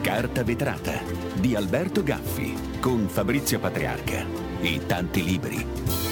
Carta vetrata di Alberto Gaffi con Fabrizio Patriarca e tanti libri.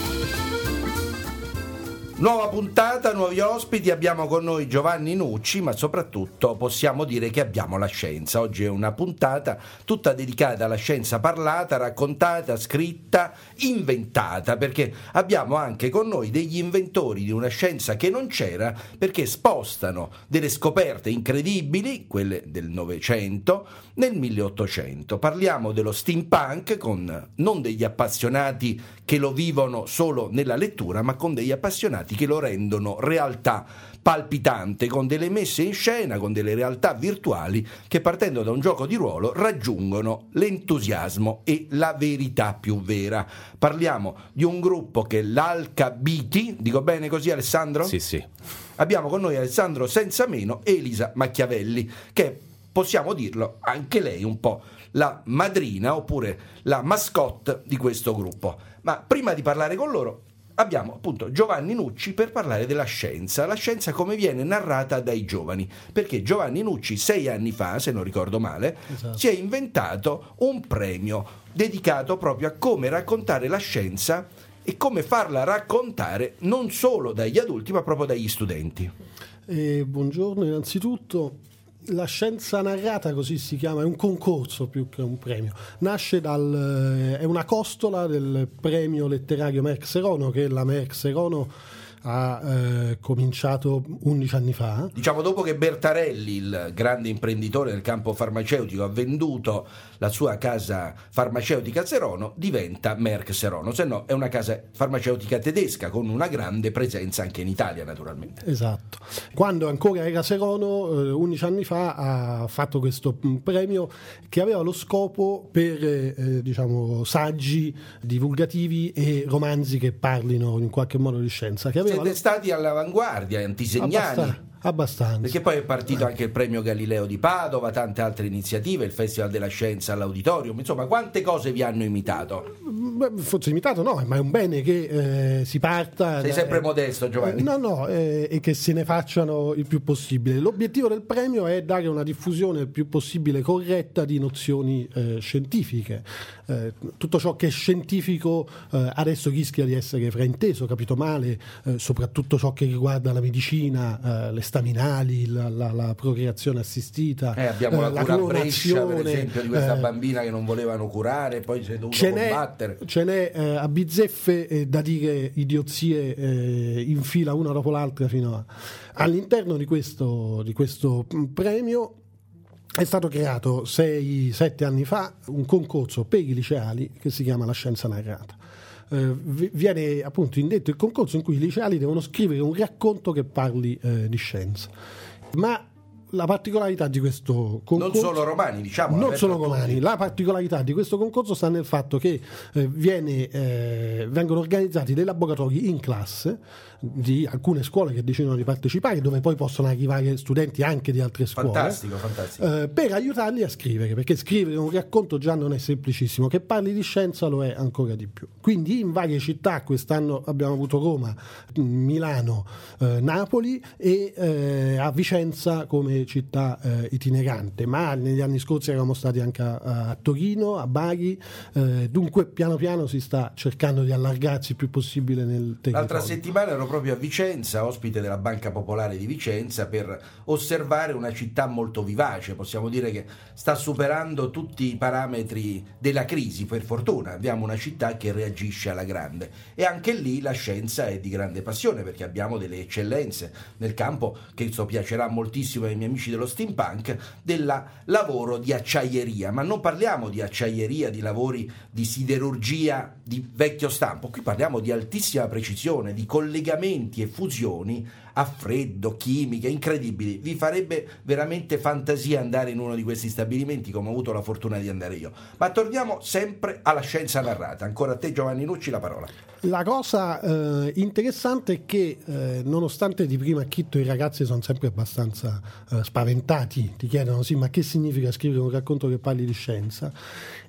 Nuova puntata, nuovi ospiti, abbiamo con noi Giovanni Nucci, ma soprattutto possiamo dire che abbiamo la scienza. Oggi è una puntata tutta dedicata alla scienza parlata, raccontata, scritta, inventata, perché abbiamo anche con noi degli inventori di una scienza che non c'era, perché spostano delle scoperte incredibili, quelle del Novecento, nel 1800. Parliamo dello steampunk con non degli appassionati che lo vivono solo nella lettura, ma con degli appassionati che lo rendono realtà palpitante, con delle messe in scena, con delle realtà virtuali che, partendo da un gioco di ruolo, raggiungono l'entusiasmo e la verità più vera. Parliamo di un gruppo che è l'Alcabiti, dico bene così, Alessandro? Sì. Abbiamo con noi Alessandro Sensameno e Elisa Macchiavelli, che possiamo dirlo, anche lei un po' la madrina oppure la mascotte di questo gruppo. Ma prima di parlare con loro abbiamo appunto Giovanni Nucci per parlare della scienza, la scienza come viene narrata dai giovani, perché Giovanni Nucci 6 anni fa, se non ricordo male, esatto, si è inventato un premio dedicato proprio a come raccontare la scienza e come farla raccontare non solo dagli adulti ma proprio dagli studenti. Buongiorno innanzitutto. La scienza narrata, così si chiama, è un concorso più che un premio. Nasce è una costola del premio letterario Merck Serono, che la Merck Serono ha cominciato 11 anni fa. Diciamo dopo che Bertarelli, il grande imprenditore del campo farmaceutico, ha venduto la sua casa farmaceutica Serono, diventa Merck Serono, se no è una casa farmaceutica tedesca con una grande presenza anche in Italia naturalmente. Esatto. Quando ancora era Serono, 11 anni fa, ha fatto questo premio che aveva lo scopo per saggi divulgativi e romanzi che parlino in qualche modo di scienza, che aveva siete stati all'avanguardia, antisegnali. Abbastanza. Perché poi è partito anche il premio Galileo di Padova, tante altre iniziative, il Festival della Scienza all'Auditorium, insomma quante cose vi hanno imitato? Forse imitato no, ma è un bene che si parta. Sei sempre modesto, Giovanni. No, e che se ne facciano il più possibile. L'obiettivo del premio è dare una diffusione il più possibile corretta di nozioni scientifiche. Tutto ciò che è scientifico adesso rischia di essere frainteso, capito male, soprattutto ciò che riguarda la medicina, le staminali, la procreazione assistita, abbiamo la cura a Brescia per esempio di questa bambina che non volevano curare, poi si è dovuto combattere. Ce n'è a bizzeffe da dire idiozie in fila una dopo l'altra fino all'interno di questo premio. È stato creato 6-7 anni fa un concorso per i liceali che si chiama La Scienza Narrata. Viene appunto indetto il concorso in cui i liceali devono scrivere un racconto che parli di scienza. Ma la particolarità di questo concorso, non solo romani, diciamo, non solo romani, la particolarità di questo concorso sta nel fatto che vengono organizzati dei laboratori in classe di alcune scuole che decidono di partecipare, dove poi possono arrivare studenti anche di altre scuole. Fantastico. Per aiutarli a scrivere, perché scrivere un racconto già non è semplicissimo, che parli di scienza lo è ancora di più. Quindi in varie città, quest'anno abbiamo avuto Roma, Milano, Napoli e a Vicenza come città itinerante, ma negli anni scorsi eravamo stati anche a Torino, a Bari, dunque piano piano si sta cercando di allargarsi il più possibile nel territorio. L'altra settimana ero proprio a Vicenza, ospite della Banca Popolare di Vicenza, per osservare una città molto vivace, possiamo dire che sta superando tutti i parametri della crisi, per fortuna abbiamo una città che reagisce alla grande, e anche lì la scienza è di grande passione, perché abbiamo delle eccellenze nel campo che piacerà moltissimo ai miei amici dello steampunk, del lavoro di acciaieria, ma non parliamo di acciaieria, di lavori di siderurgia di vecchio stampo, qui parliamo di altissima precisione, di collegamenti e fusioni a freddo, chimiche, incredibili. Vi farebbe veramente fantasia andare in uno di questi stabilimenti, come ho avuto la fortuna di andare io. Ma torniamo sempre alla scienza narrata. Ancora a te, Giovanni Nucci, la parola. La cosa interessante è che nonostante di prima acchitto i ragazzi sono sempre abbastanza spaventati, ti chiedono sì, ma che significa scrivere un racconto che parli di scienza,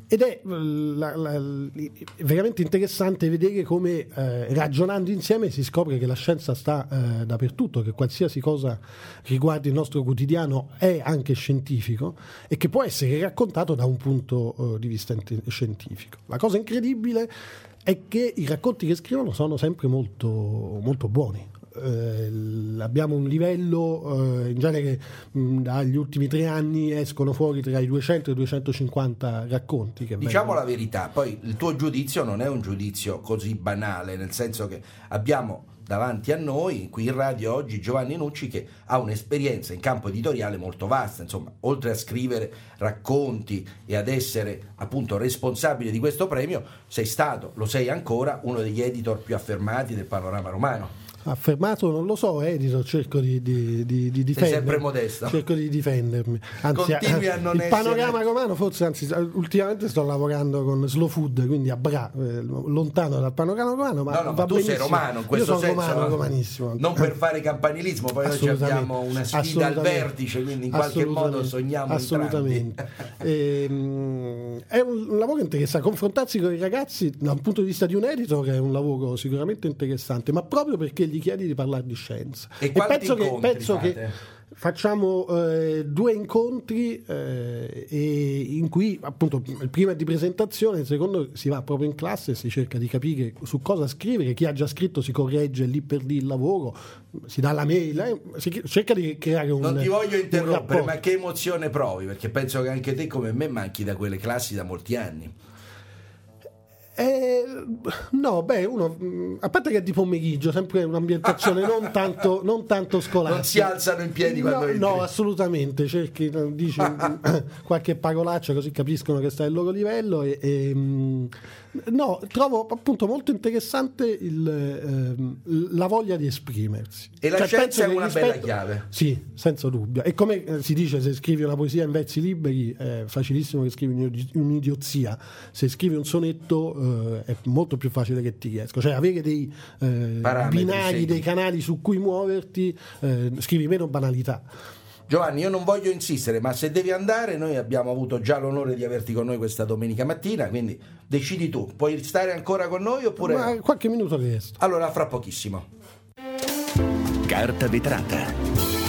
ed è veramente interessante vedere come ragionando insieme si scopre che la scienza sta dappertutto, che qualsiasi cosa riguardi il nostro quotidiano è anche scientifico e che può essere raccontato da un punto di vista scientifico. La cosa incredibile è che i racconti che scrivono sono sempre molto, molto buoni. Abbiamo un livello in genere dagli ultimi 3 anni escono fuori tra i 200 e i 250 racconti che diciamo vengono. La verità, poi il tuo giudizio non è un giudizio così banale, nel senso che abbiamo davanti a noi qui in radio oggi Giovanni Nucci, che ha un'esperienza in campo editoriale molto vasta, insomma, oltre a scrivere racconti e ad essere appunto responsabile di questo premio, sei stato, lo sei ancora, uno degli editor più affermati del panorama romano. Affermato non lo so, editor, cerco di difendermi. Sei sempre modesto. Cerco di difendermi. Anzi, continui a non il essere... panorama romano, forse, anzi, ultimamente sto lavorando con Slow Food, quindi a Bra, lontano dal panorama romano, ma no, va ma tu benissimo. sei romano in questo Io sono senso, romano, romanissimo. Non per fare campanilismo, poi noi abbiamo una sfida al vertice, quindi in qualche modo sogniamo assolutamente. È un lavoro interessante, confrontarsi con i ragazzi da un punto di vista di un editor è un lavoro sicuramente interessante, ma proprio perché gli chiedi di parlare di scienza. E penso fate? che facciamo 2 incontri in cui appunto il primo è di presentazione, il secondo si va proprio in classe e si cerca di capire su cosa scrivere, chi ha già scritto si corregge lì per lì il lavoro, si dà la mail, si cerca di creare un non ti voglio interrompere, ma ma che emozione provi, perché penso che anche te come me manchi da quelle classi da molti anni. No, uno, a parte che è di pomeriggio, sempre un'ambientazione non tanto scolastica. Non si alzano in piedi quando entri. No, assolutamente, cerchi, dici qualche parolaccia così capiscono che sta al loro livello no, trovo appunto molto interessante la voglia di esprimersi. E la scienza è una bella chiave. Sì, senza dubbio. E come si dice, se scrivi una poesia in versi liberi è facilissimo che scrivi un'idiozia. Se scrivi un sonetto è molto più facile che ti riesca. Cioè avere dei binari, dei canali su cui muoverti, scrivi meno banalità. Giovanni, io non voglio insistere, ma se devi andare, noi abbiamo avuto già l'onore di averti con noi questa domenica mattina, quindi decidi tu, puoi stare ancora con noi oppure... Ma qualche minuto resto. Allora, fra pochissimo. Carta vetrata.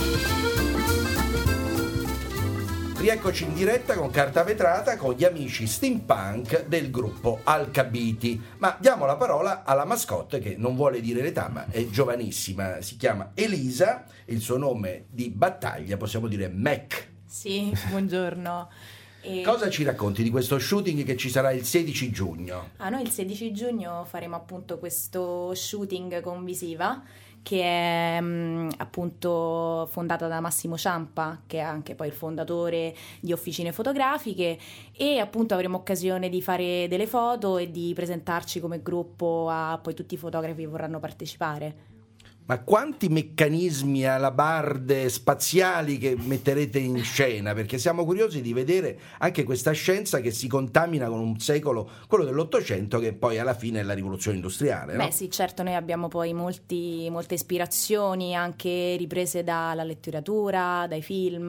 Rieccoci in diretta con Carta Vetrata con gli amici steampunk del gruppo Alcabiti, ma diamo la parola alla mascotte che non vuole dire l'età ma è giovanissima, si chiama Elisa, il suo nome di battaglia possiamo dire Mac. Sì, buongiorno. Cosa ci racconti di questo shooting che ci sarà il 16 giugno? Noi il 16 giugno faremo appunto questo shooting con Visiva, che è appunto fondata da Massimo Ciampa, che è anche poi il fondatore di Officine Fotografiche, e appunto avremo occasione di fare delle foto e di presentarci come gruppo a poi tutti i fotografi che vorranno partecipare. Ma quanti meccanismi alabarde spaziali che metterete in scena? Perché siamo curiosi di vedere anche questa scienza che si contamina con un secolo, quello dell'Ottocento, che poi alla fine è la rivoluzione industriale, no? Beh sì, certo, noi abbiamo poi molte ispirazioni anche riprese dalla letteratura, dai film,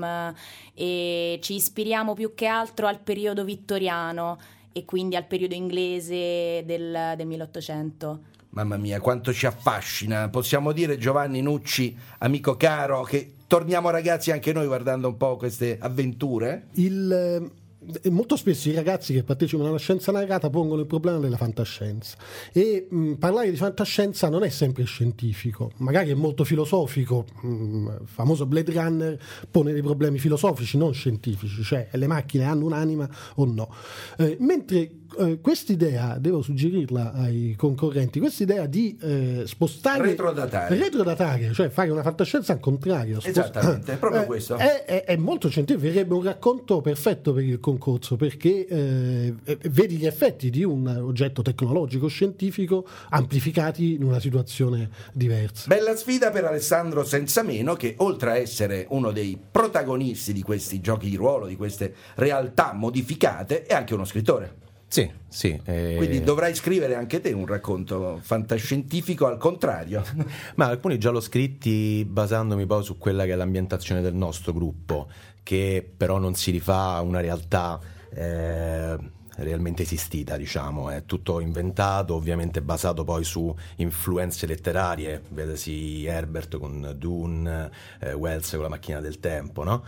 e ci ispiriamo più che altro al periodo vittoriano e quindi al periodo inglese del 1800. Mamma mia, quanto ci affascina. Possiamo dire, Giovanni Nucci, amico caro, che torniamo ragazzi anche noi guardando un po' queste avventure? Molto spesso i ragazzi che partecipano alla scienza narrata pongono il problema della fantascienza e parlare di fantascienza non è sempre scientifico, magari è molto filosofico. Il famoso Blade Runner pone dei problemi filosofici non scientifici, cioè le macchine hanno un'anima o no, mentre quest'idea, devo suggerirla ai concorrenti, quest'idea di spostare, retrodatare, cioè fare una fantascienza al contrario, esattamente, è proprio questo è molto scientifico, verrebbe un racconto perfetto per il concorso, perché vedi gli effetti di un oggetto tecnologico scientifico amplificati in una situazione diversa. Bella sfida per Alessandro Sensameno, che oltre a essere uno dei protagonisti di questi giochi di ruolo, di queste realtà modificate, è anche uno scrittore. Sì. Quindi dovrai scrivere anche te un racconto fantascientifico al contrario. Ma alcuni già l'ho scritti basandomi poi su quella che è l'ambientazione del nostro gruppo, che però non si rifà a una realtà realmente esistita, diciamo, è tutto inventato, ovviamente basato poi su influenze letterarie, vedesi Herbert con Dune, Wells con La macchina del tempo, no?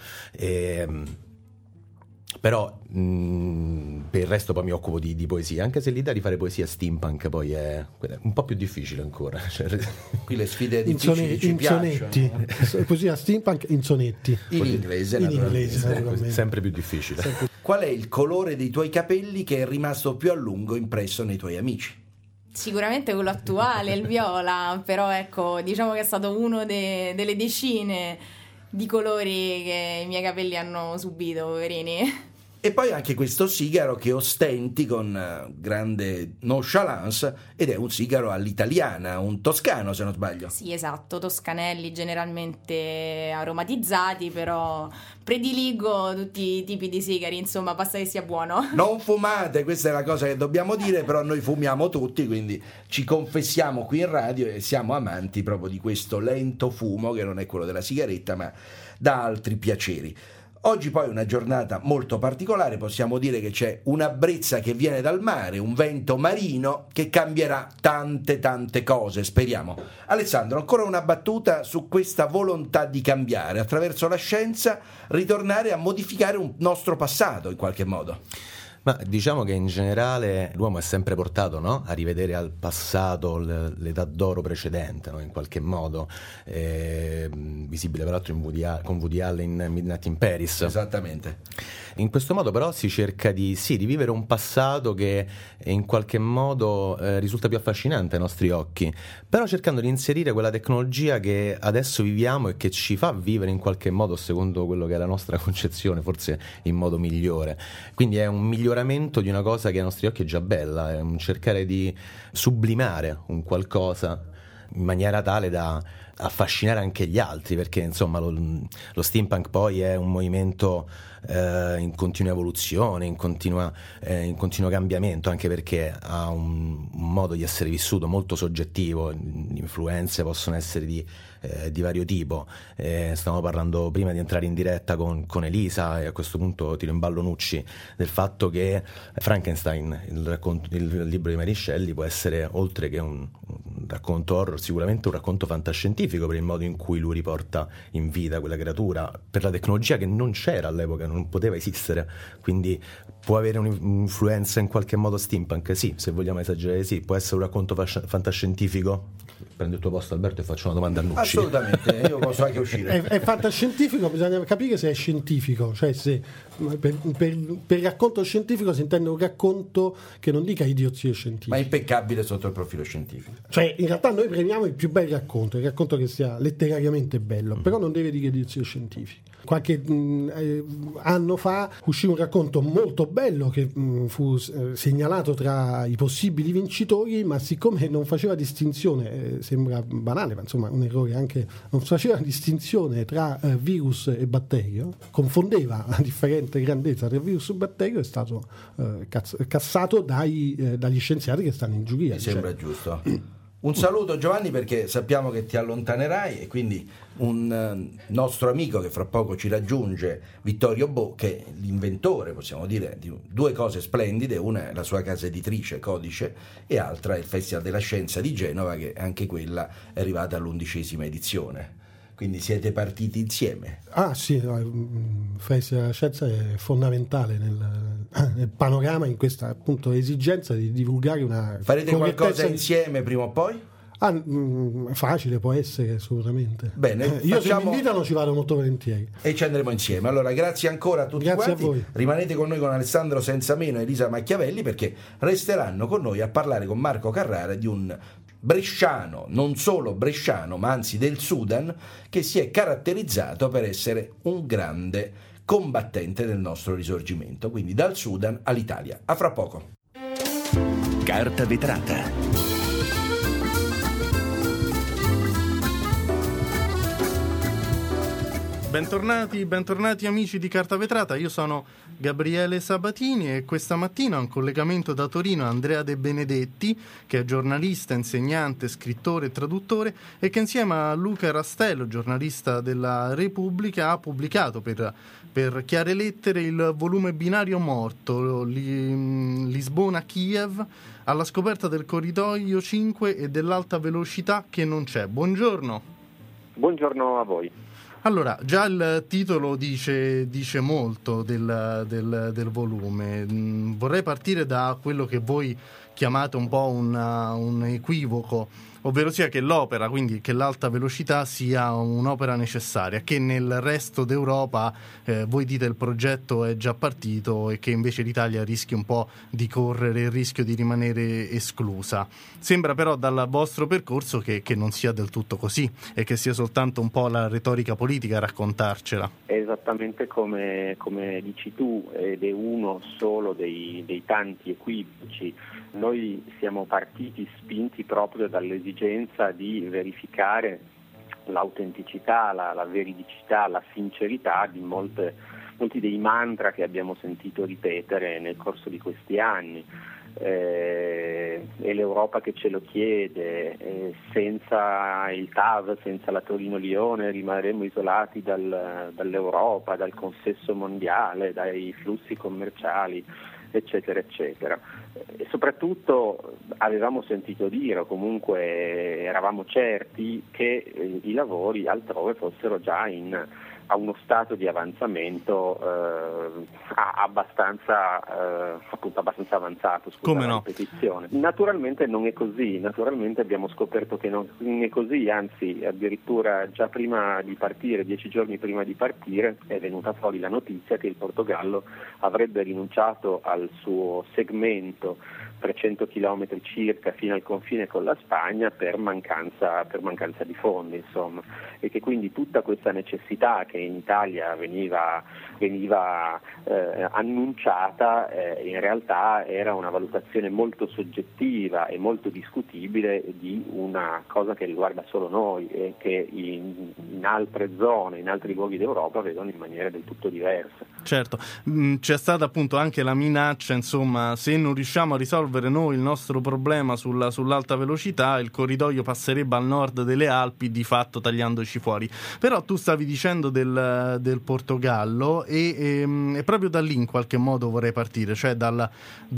Però per il resto poi mi occupo di poesia, anche se l'idea di fare poesia steampunk poi è un po' più difficile ancora. Qui le sfide difficili ci sonetti. Poesia steampunk in sonetti. In inglese, naturalmente. Sempre più difficile. Qual è il colore dei tuoi capelli che è rimasto più a lungo impresso nei tuoi amici? Sicuramente quello attuale, il viola, però ecco, diciamo che è stato uno delle decine di colori che i miei capelli hanno subito, poverini. E poi anche questo sigaro che ostenti con grande nonchalance, ed è un sigaro all'italiana, un toscano se non sbaglio. Sì, esatto, toscanelli generalmente aromatizzati, però prediligo tutti i tipi di sigari, insomma, basta che sia buono. Non fumate, questa è la cosa che dobbiamo dire, però noi fumiamo tutti, quindi ci confessiamo qui in radio e siamo amanti proprio di questo lento fumo che non è quello della sigaretta ma da altri piaceri. Oggi poi è una giornata molto particolare, possiamo dire che c'è una brezza che viene dal mare, un vento marino che cambierà tante cose, speriamo. Alessandro, ancora una battuta su questa volontà di cambiare, attraverso la scienza ritornare a modificare un nostro passato in qualche modo. Ma diciamo che in generale l'uomo è sempre portato, no? A rivedere al passato l'età d'oro precedente, no? In qualche modo, visibile peraltro con Woody Allen in Midnight in Paris. Esattamente. In questo modo però si cerca di vivere un passato che in qualche modo risulta più affascinante ai nostri occhi, però cercando di inserire quella tecnologia che adesso viviamo e che ci fa vivere in qualche modo secondo quello che è la nostra concezione, forse in modo migliore. Quindi è un miglioramento di una cosa che ai nostri occhi è già bella, è un cercare di sublimare un qualcosa in maniera tale da affascinare anche gli altri, perché insomma lo steampunk poi è un movimento in continua evoluzione, in continuo cambiamento, anche perché ha un modo di essere vissuto molto soggettivo. Le influenze possono essere di vario tipo. Stavamo parlando prima di entrare in diretta con Elisa, e a questo punto tiro in ballo Nucci del fatto che Frankenstein, il libro di Mary Shelley, può essere, oltre che un racconto horror, sicuramente un racconto fantascientifico, per il modo in cui lui riporta in vita quella creatura, per la tecnologia che non c'era all'epoca, non poteva esistere, quindi può avere un'influenza in qualche modo steampunk, sì, se vogliamo esagerare, sì. Può essere un racconto fantascientifico? Prendo il tuo posto, Alberto, e faccio una domanda a Nucci. Assolutamente, io posso anche uscire. È fantascientifico, bisogna capire se è scientifico, cioè se per racconto scientifico si intende un racconto che non dica idiozie scientifiche, ma impeccabile sotto il profilo scientifico. Cioè in realtà noi premiamo il più bel racconto, il racconto che sia letterariamente bello, però non deve dire idiozie scientifiche. Qualche anno fa uscì un racconto molto bello che fu segnalato tra i possibili vincitori, ma siccome non faceva distinzione, sembra banale, ma insomma un errore anche, non faceva distinzione tra virus e batterio, confondeva a differente grandezza tra virus e batterio, è stato cassato dagli scienziati che stanno in giuria. Mi sembra giusto. Un saluto Giovanni, perché sappiamo che ti allontanerai, e quindi un nostro amico che fra poco ci raggiunge, Vittorio Bo, che è l'inventore, possiamo dire, di due cose splendide. Una è la sua casa editrice Codice, e altra è il Festival della Scienza di Genova, che anche quella è arrivata all'11ª edizione. Quindi siete partiti insieme? Ah sì, il Festival della Scienza è fondamentale nel panorama, in questa appunto esigenza di divulgare una... Farete qualcosa insieme prima o poi? Facile, può essere, assolutamente. Bene, io se mi invitano ci vado molto volentieri. E ci andremo insieme. Allora, grazie ancora a tutti quanti. A voi. Rimanete con noi, con Alessandro Senzameno e Elisa Machiavelli, perché resteranno con noi a parlare con Marco Carrara di un bresciano, non solo bresciano, ma anzi del Sudan, che si è caratterizzato per essere un grande combattente del nostro risorgimento. Quindi dal Sudan all'Italia. A fra poco. Carta vetrata. Bentornati amici di Carta Vetrata, io sono Gabriele Sabatini e questa mattina ho un collegamento da Torino Andrea De Benedetti, che è giornalista, insegnante, scrittore e traduttore e che insieme a Luca Rastello, giornalista della Repubblica, ha pubblicato per Chiare Lettere il volume Binario Morto, Lisbona-Kiev, alla scoperta del corridoio 5 e dell'alta velocità che non c'è. Buongiorno. Buongiorno a voi. Allora, già il titolo dice molto del volume. Vorrei partire da quello che voi chiamate un po' un equivoco, ovvero sia che l'opera, quindi che l'alta velocità sia un'opera necessaria, che nel resto d'Europa voi dite il progetto è già partito e che invece l'Italia rischia un po' di correre il rischio di rimanere esclusa. Sembra però dal vostro percorso che non sia del tutto così e che sia soltanto un po' la retorica politica a raccontarcela. È esattamente come dici tu, ed è uno solo dei tanti equivoci. Noi siamo partiti spinti proprio dall'esigenza di verificare l'autenticità, la veridicità, la sincerità di molti dei mantra che abbiamo sentito ripetere nel corso di questi anni. È l'Europa che ce lo chiede, senza il TAV, senza la Torino-Lione rimarremo isolati dall'Europa, dal consesso mondiale, dai flussi commerciali, eccetera eccetera. E soprattutto avevamo sentito dire, o comunque eravamo certi, che i lavori altrove fossero già a uno stato di avanzamento abbastanza avanzato, come no? Ripetizione. Naturalmente non è così, naturalmente abbiamo scoperto che non è così, anzi addirittura già prima di partire, 10 giorni prima di partire, è venuta fuori la notizia che il Portogallo avrebbe rinunciato al suo segmento 300 km circa fino al confine con la Spagna per mancanza di fondi, insomma, e che quindi tutta questa necessità che in Italia veniva annunciata in realtà era una valutazione molto soggettiva e molto discutibile di una cosa che riguarda solo noi e che in altre zone, in altri luoghi d'Europa vedono in maniera del tutto diversa. Certo, c'è stata appunto anche la minaccia, insomma, se non riusciamo a risolvere noi il nostro problema sull'alta velocità, il corridoio passerebbe al nord delle Alpi, di fatto tagliandoci fuori. Però tu stavi dicendo del Portogallo e proprio da lì in qualche modo vorrei partire, cioè dalla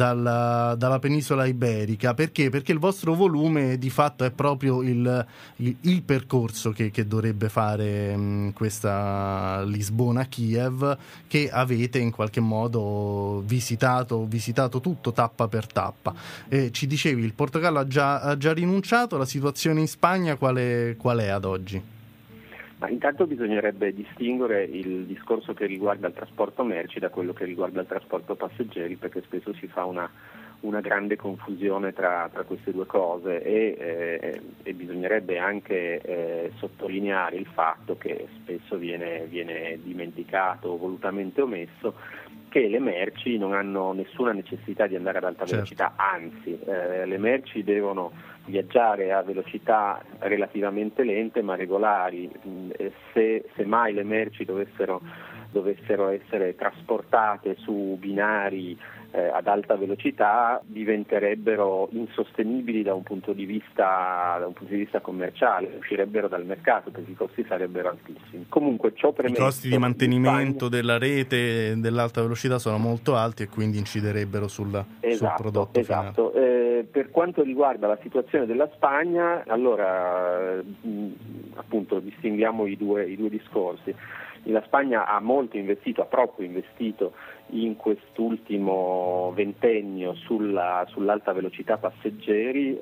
penisola iberica. Perché? Perché il vostro volume di fatto è proprio il percorso che dovrebbe fare questa Lisbona-Kiev, che avete in qualche modo visitato tutto tappa per tappa. Ci dicevi, il Portogallo ha già rinunciato, la situazione in Spagna qual è ad oggi? Ma intanto bisognerebbe distinguere il discorso che riguarda il trasporto merci da quello che riguarda il trasporto passeggeri, perché spesso si fa una grande confusione tra queste due cose e bisognerebbe anche sottolineare il fatto che spesso viene dimenticato, volutamente omesso, che le merci non hanno nessuna necessità di andare ad alta velocità, anzi le merci devono viaggiare a velocità relativamente lente ma regolari. Se mai le merci dovessero essere trasportate su binari ad alta velocità, diventerebbero insostenibili da un punto di vista commerciale, uscirebbero dal mercato perché i costi sarebbero altissimi. Comunque ciò premesso, i costi di mantenimento della rete dell'alta velocità sono molto alti e quindi inciderebbero sul prodotto finale. Esatto. Per quanto riguarda la situazione della Spagna, allora appunto distinguiamo i due discorsi. La Spagna ha troppo investito in quest'ultimo ventennio sull'alta velocità passeggeri,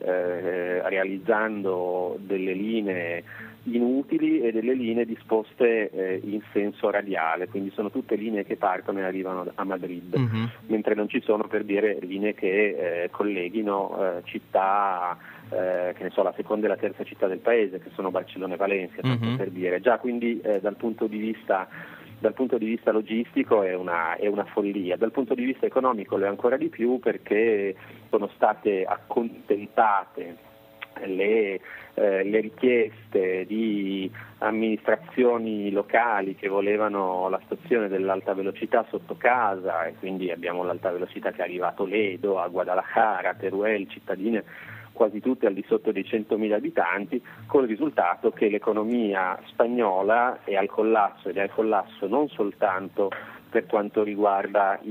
realizzando delle linee inutili e delle linee disposte in senso radiale, quindi sono tutte linee che partono e arrivano a Madrid, mentre non ci sono, per dire, linee che colleghino città, che ne so, la seconda e la terza città del paese, che sono Barcellona e Valencia, tanto per dire. Già, quindi dal punto di vista logistico è una follia. Dal punto di vista economico lo è ancora di più, perché sono state accontentate le richieste di amministrazioni locali che volevano la stazione dell'alta velocità sotto casa, e quindi abbiamo l'alta velocità che è arriva a Toledo, a Guadalajara, a Teruel, cittadine quasi tutte al di sotto dei 100.000 abitanti, con il risultato che l'economia spagnola è al collasso, ed è al collasso non soltanto per quanto riguarda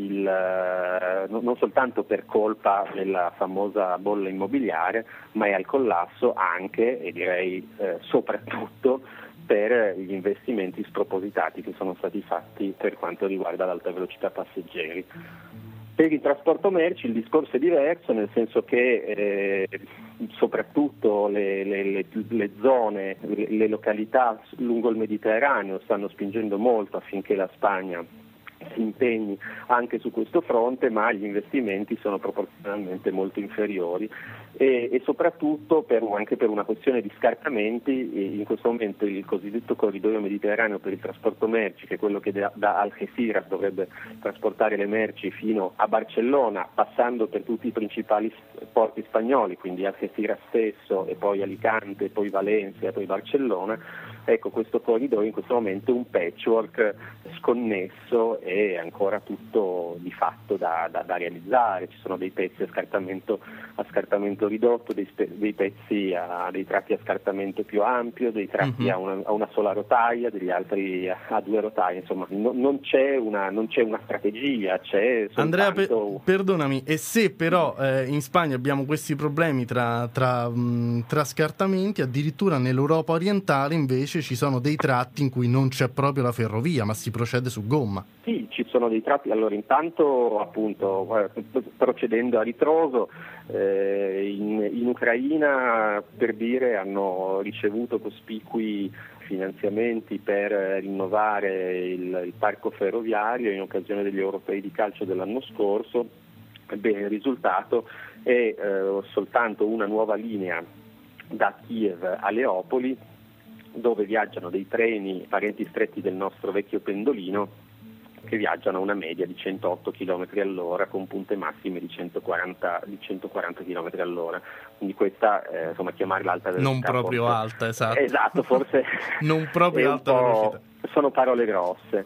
non soltanto per colpa della famosa bolla immobiliare, ma è al collasso anche, e direi soprattutto, per gli investimenti spropositati che sono stati fatti per quanto riguarda l'alta velocità passeggeri. Per il trasporto merci il discorso è diverso, nel senso che soprattutto le zone, le località lungo il Mediterraneo stanno spingendo molto affinché la Spagna si impegni anche su questo fronte, ma gli investimenti sono proporzionalmente molto inferiori e soprattutto anche per una questione di scartamenti. In questo momento il cosiddetto corridoio mediterraneo per il trasporto merci, che è quello che da Algeciras dovrebbe trasportare le merci fino a Barcellona, passando per tutti i principali porti spagnoli, quindi Algeciras stesso e poi Alicante, e poi Valencia e poi Barcellona. Ecco, questo corridoio in questo momento è un patchwork sconnesso e ancora tutto di fatto da realizzare. Ci sono dei pezzi a scartamento ridotto, dei pezzi a dei tratti a scartamento più ampio, dei tratti a una sola rotaia, degli altri a due rotaie. Insomma, non c'è una strategia, c'è soltanto... Andrea, perdonami, e se però in Spagna abbiamo questi problemi tra scartamenti, addirittura nell'Europa orientale invece ci sono dei tratti in cui non c'è proprio la ferrovia, ma si procede su gomma. Sì, ci sono dei tratti. Allora, intanto, appunto, procedendo a ritroso, in Ucraina, per dire, hanno ricevuto cospicui finanziamenti per rinnovare il parco ferroviario in occasione degli europei di calcio dell'anno scorso. Ebbene, il risultato è soltanto una nuova linea da Kiev a Leopoli, dove viaggiano dei treni parenti stretti del nostro vecchio pendolino, che viaggiano a una media di 108 km all'ora con punte massime di 140 km all'ora. Quindi questa, chiamarla alta velocità. Non proprio forse, alta, esatto. Esatto, forse non proprio alta velocità. Sono parole grosse.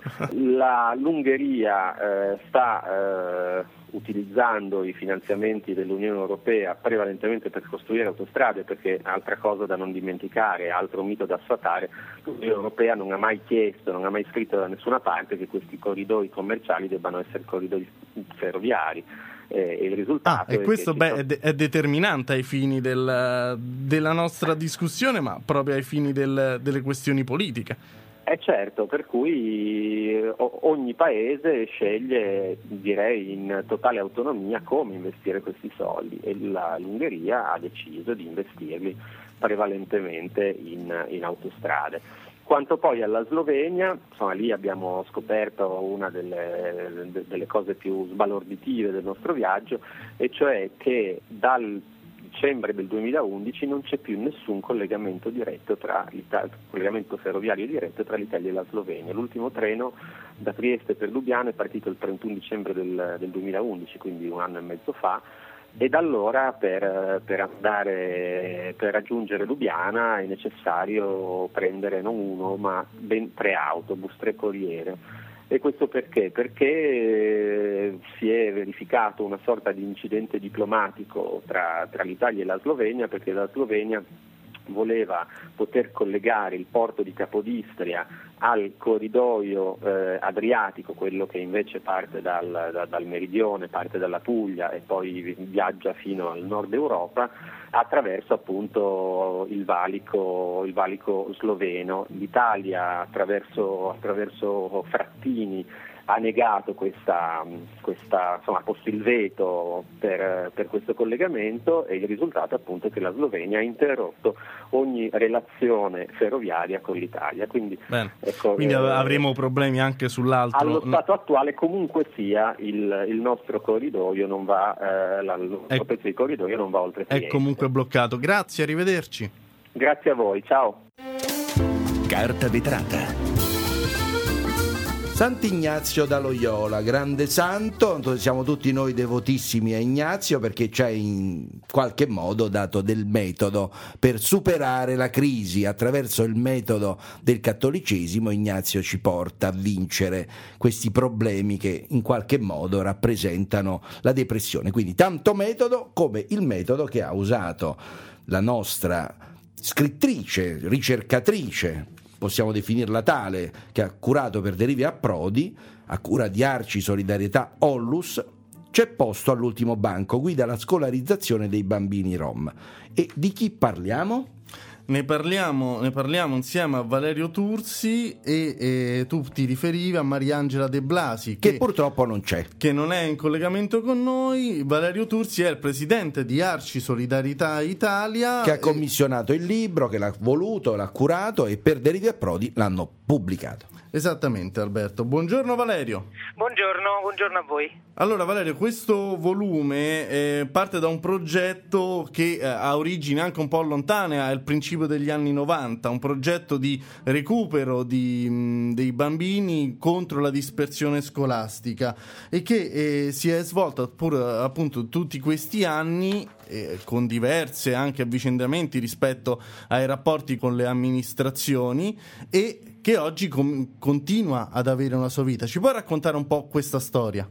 L'Ungheria sta utilizzando i finanziamenti dell'Unione Europea prevalentemente per costruire autostrade, perché altra cosa da non dimenticare, altro mito da sfatare, l'Unione Europea non ha mai chiesto, non ha mai scritto da nessuna parte che questi corridoi commerciali debbano essere corridoi ferroviari. E il risultato e questo è determinante ai fini della nostra discussione, ma proprio ai fini delle questioni politiche. Certo, per cui ogni paese sceglie, direi in totale autonomia, come investire questi soldi, e l'Ungheria ha deciso di investirli prevalentemente in autostrade. Quanto poi alla Slovenia, lì abbiamo scoperto una delle cose più sbalorditive del nostro viaggio, e cioè che dal dicembre del 2011 non c'è più nessun collegamento ferroviario diretto tra l'Italia e la Slovenia. L'ultimo treno da Trieste per Lubiana è partito il 31 dicembre del 2011, quindi un anno e mezzo fa, e da allora per raggiungere Lubiana è necessario prendere non uno ma ben 3 autobus, 3 corriere. E questo perché? Perché si è verificato una sorta di incidente diplomatico tra l'Italia e la Slovenia, perché la Slovenia voleva poter collegare il porto di Capodistria al corridoio adriatico, quello che invece parte dal meridione, parte dalla Puglia e poi viaggia fino al nord Europa, attraverso appunto il valico sloveno. L'Italia attraverso Frattini ha negato questa ha posto il veto per questo collegamento, e il risultato appunto è che la Slovenia ha interrotto ogni relazione ferroviaria con l'Italia. Quindi avremo problemi anche sull'altro. Allo stato attuale, comunque sia, il nostro corridoio non va, il pezzo di corridoio non va oltre Trieste. È comunque bloccato. Grazie, arrivederci. Grazie a voi, ciao. Carta vetrata. Sant'Ignazio da Loyola, grande santo, siamo tutti noi devotissimi a Ignazio perché ci ha in qualche modo dato del metodo per superare la crisi. Attraverso il metodo del cattolicesimo Ignazio ci porta a vincere questi problemi che in qualche modo rappresentano la depressione. Quindi tanto metodo come il metodo che ha usato la nostra scrittrice, ricercatrice, possiamo definirla tale, che ha curato per Derivi Approdi, a cura di Arci Solidarietà Onlus, C'è posto all'ultimo banco, guida la scolarizzazione dei bambini rom. E di chi parliamo? Ne parliamo insieme a Valerio Tursi e tu ti riferivi a Mariangela De Blasi che purtroppo non c'è, che non è in collegamento con noi. Valerio Tursi è il presidente di Arci Solidarietà Italia, che ha commissionato il libro, che l'ha voluto, l'ha curato e per Derivi Approdi l'hanno pubblicato. Esattamente, Alberto. Buongiorno Valerio. Buongiorno a voi. Allora Valerio, questo volume parte da un progetto che ha origini anche un po' lontane al principio degli anni 90, un progetto di recupero dei bambini contro la dispersione scolastica e che si è svolta pur appunto tutti questi anni con diverse anche avvicendamenti rispetto ai rapporti con le amministrazioni e che oggi continua ad avere una sua vita. Ci puoi raccontare un po' questa storia?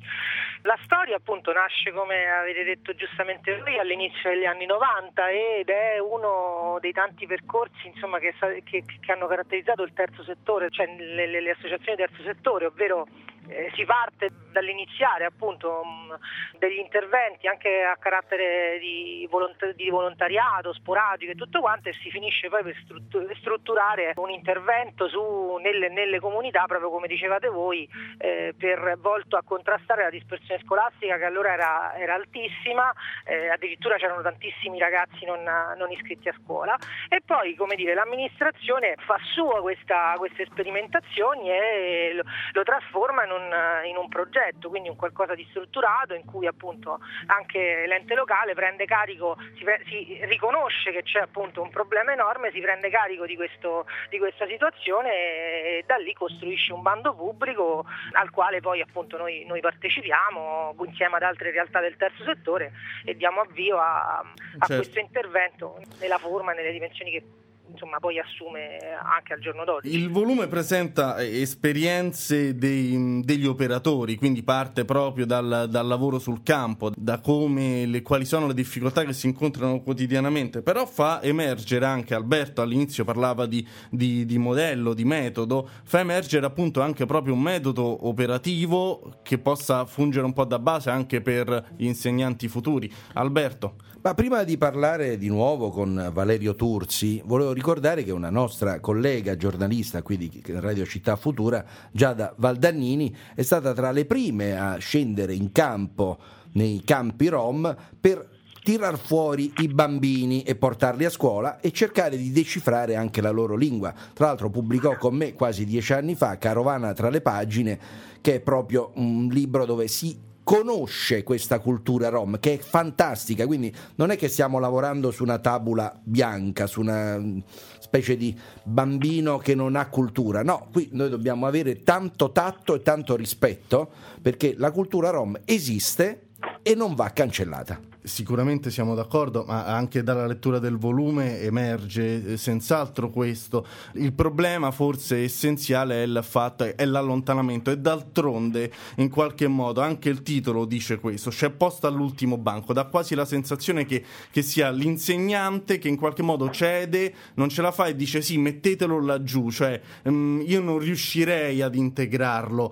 La storia appunto nasce, come avete detto giustamente voi, all'inizio degli anni 90 ed è uno dei tanti percorsi insomma, che hanno caratterizzato il terzo settore, cioè le associazioni del terzo settore, ovvero si parte dall'iniziare appunto degli interventi anche a carattere di volontariato sporadico e tutto quanto, e si finisce poi per strutturare un intervento nelle comunità, proprio come dicevate voi, volto a contrastare la dispersione scolastica, che allora era altissima, addirittura c'erano tantissimi ragazzi non iscritti a scuola, e poi l'amministrazione fa sua queste sperimentazioni e lo trasforma in un progetto, quindi un qualcosa di strutturato in cui appunto anche l'ente locale prende carico, si riconosce che c'è appunto un problema enorme, si prende carico di questa situazione e da lì costruisce un bando pubblico al quale poi appunto noi partecipiamo insieme ad altre realtà del terzo settore e diamo avvio a questo intervento nella forma e nelle dimensioni che insomma poi assume anche al giorno d'oggi. Il volume presenta esperienze degli operatori, quindi parte proprio dal lavoro sul campo, da quali sono le difficoltà che si incontrano quotidianamente, però fa emergere anche, Alberto all'inizio parlava di modello, di metodo, fa emergere appunto anche proprio un metodo operativo che possa fungere un po' da base anche per gli insegnanti futuri. Alberto. Ma prima di parlare di nuovo con Valerio Tursi, volevo ricordare che una nostra collega giornalista qui di Radio Città Futura, Giada Valdannini, è stata tra le prime a scendere in campo nei campi rom per tirar fuori i bambini e portarli a scuola e cercare di decifrare anche la loro lingua. Tra l'altro pubblicò con me quasi 10 anni fa Carovana tra le pagine, che è proprio un libro dove si conosce questa cultura rom, che è fantastica, quindi non è che stiamo lavorando su una tabula bianca, su una specie di bambino che non ha cultura, no, qui noi dobbiamo avere tanto tatto e tanto rispetto perché la cultura rom esiste e non va cancellata. Sicuramente siamo d'accordo, ma anche dalla lettura del volume emerge senz'altro questo. Il problema forse essenziale è l'allontanamento, e d'altronde in qualche modo anche il titolo dice questo: c'è posto all'ultimo banco, dà quasi la sensazione che sia l'insegnante che in qualche modo cede, non ce la fa e dice sì, mettetelo laggiù, cioè io non riuscirei ad integrarlo.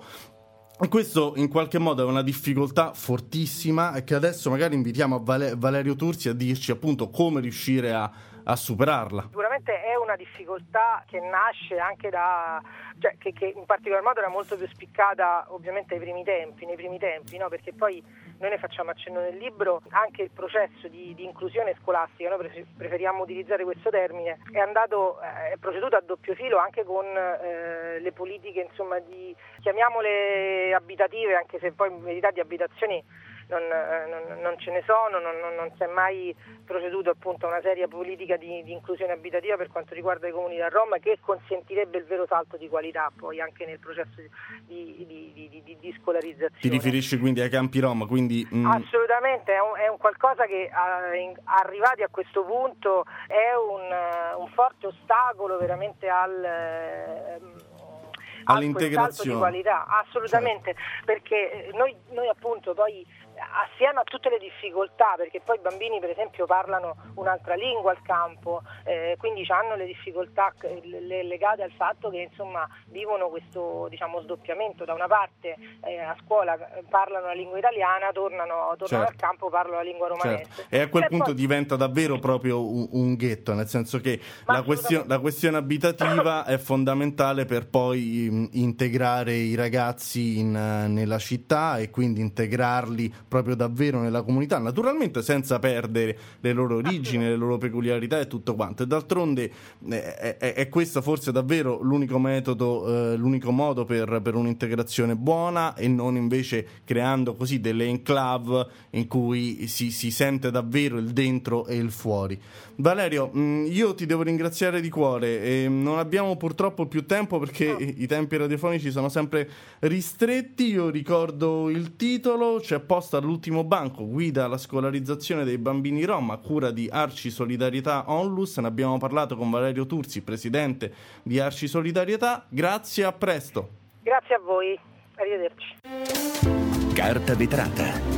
Questo in qualche modo è una difficoltà fortissima e che adesso magari invitiamo a Valerio Tursi a dirci appunto come riuscire a superarla. Sicuramente è una difficoltà che nasce anche che in particolar modo era molto più spiccata ovviamente nei primi tempi, no? Perché poi noi ne facciamo accenno nel libro, anche il processo di inclusione scolastica, noi preferiamo utilizzare questo termine, è proceduto a doppio filo anche con le politiche insomma chiamiamole abitative, anche se poi in verità di abitazioni non ce ne sono, non si è mai proceduto appunto a una seria politica di inclusione abitativa per quanto riguarda i comunità rom, che consentirebbe il vero salto di qualità poi anche nel processo di scolarizzazione. Ti riferisci quindi ai campi rom? Quindi, Assolutamente, è un qualcosa che arrivati a questo punto è un forte ostacolo veramente all'integrazione, salto di qualità, assolutamente, certo. Perché noi appunto poi assieme a tutte le difficoltà, perché poi i bambini per esempio parlano un'altra lingua al campo, quindi hanno le difficoltà legate al fatto che insomma vivono questo sdoppiamento: da una parte a scuola parlano la lingua italiana, tornano certo. al campo, parlano la lingua romanese, certo. E a quel punto diventa davvero proprio un ghetto, nel senso che la questione abitativa è fondamentale per poi integrare i ragazzi nella città e quindi integrarli proprio davvero nella comunità, naturalmente senza perdere le loro origini, le loro peculiarità e tutto quanto. E d'altronde è questo forse davvero l'unico metodo, l'unico modo per un'integrazione buona, e non invece creando così delle enclave in cui si sente davvero il dentro e il fuori. Valerio, io ti devo ringraziare di cuore, non abbiamo purtroppo più tempo perché i tempi radiofonici sono sempre ristretti. Io ricordo il titolo: C'è posto all'ultimo banco, guida alla scolarizzazione dei bambini rom a cura di Arci Solidarietà Onlus. Ne abbiamo parlato con Valerio Turzi, presidente di Arci Solidarietà. Grazie, a presto. Grazie a voi, arrivederci. Carta vetrata.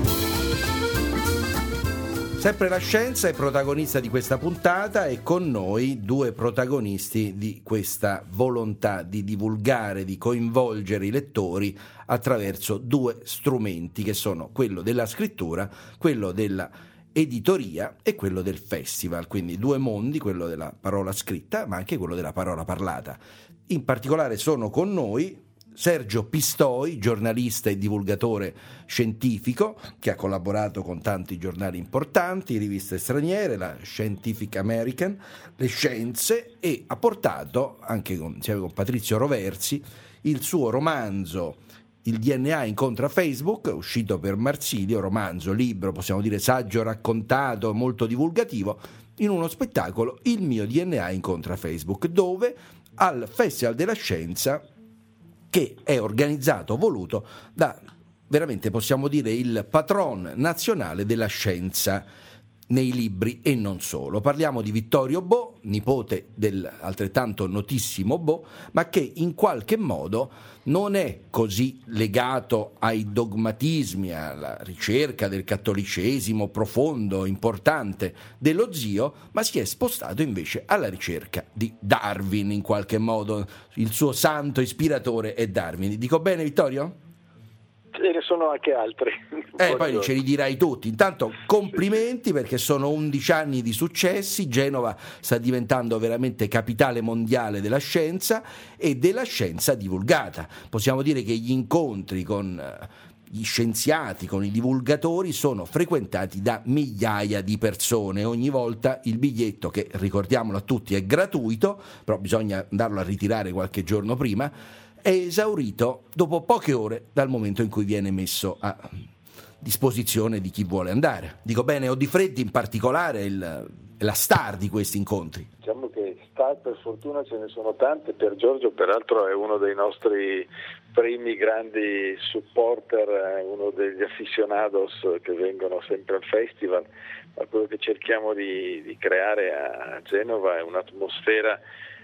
Sempre la scienza è protagonista di questa puntata, e con noi due protagonisti di questa volontà di divulgare, di coinvolgere i lettori attraverso due strumenti che sono quello della scrittura, quello della editoria e quello del festival, quindi due mondi, quello della parola scritta ma anche quello della parola parlata. In particolare sono con noi Sergio Pistoi, giornalista e divulgatore scientifico, che ha collaborato con tanti giornali importanti, riviste straniere, la Scientific American, le Scienze, e ha portato, anche insieme con Patrizio Roversi, il suo romanzo Il DNA incontra Facebook, uscito per Marsilio, romanzo, libro, possiamo dire saggio raccontato, molto divulgativo, in uno spettacolo, Il mio DNA incontra Facebook, dove al Festival della Scienza, che è organizzato, voluto da, veramente possiamo dire, il patron nazionale della scienza nei libri e non solo. Parliamo di Vittorio Bo, nipote del altrettanto notissimo Bo, ma che in qualche modo non è così legato ai dogmatismi, alla ricerca del cattolicesimo profondo, importante dello zio, ma si è spostato invece alla ricerca di Darwin. In qualche modo il suo santo ispiratore è Darwin. Dico bene, Vittorio? Ce ne sono anche altri. Poi ce li dirai tutti. Intanto complimenti, perché sono 11 anni di successi. Genova sta diventando veramente capitale mondiale della scienza e della scienza divulgata. Possiamo dire che gli incontri con gli scienziati, con i divulgatori, sono frequentati da migliaia di persone. Ogni volta il biglietto, che ricordiamolo a tutti è gratuito, però bisogna andarlo a ritirare qualche giorno prima, è esaurito dopo poche ore dal momento in cui viene messo a disposizione di chi vuole andare. Dico bene, Odifreddi in particolare è la star di questi incontri. Diciamo che star, per fortuna, ce ne sono tante. Per Giorgio peraltro è uno dei nostri primi grandi supporter, uno degli aficionados che vengono sempre al festival, ma quello che cerchiamo di creare a Genova è un'atmosfera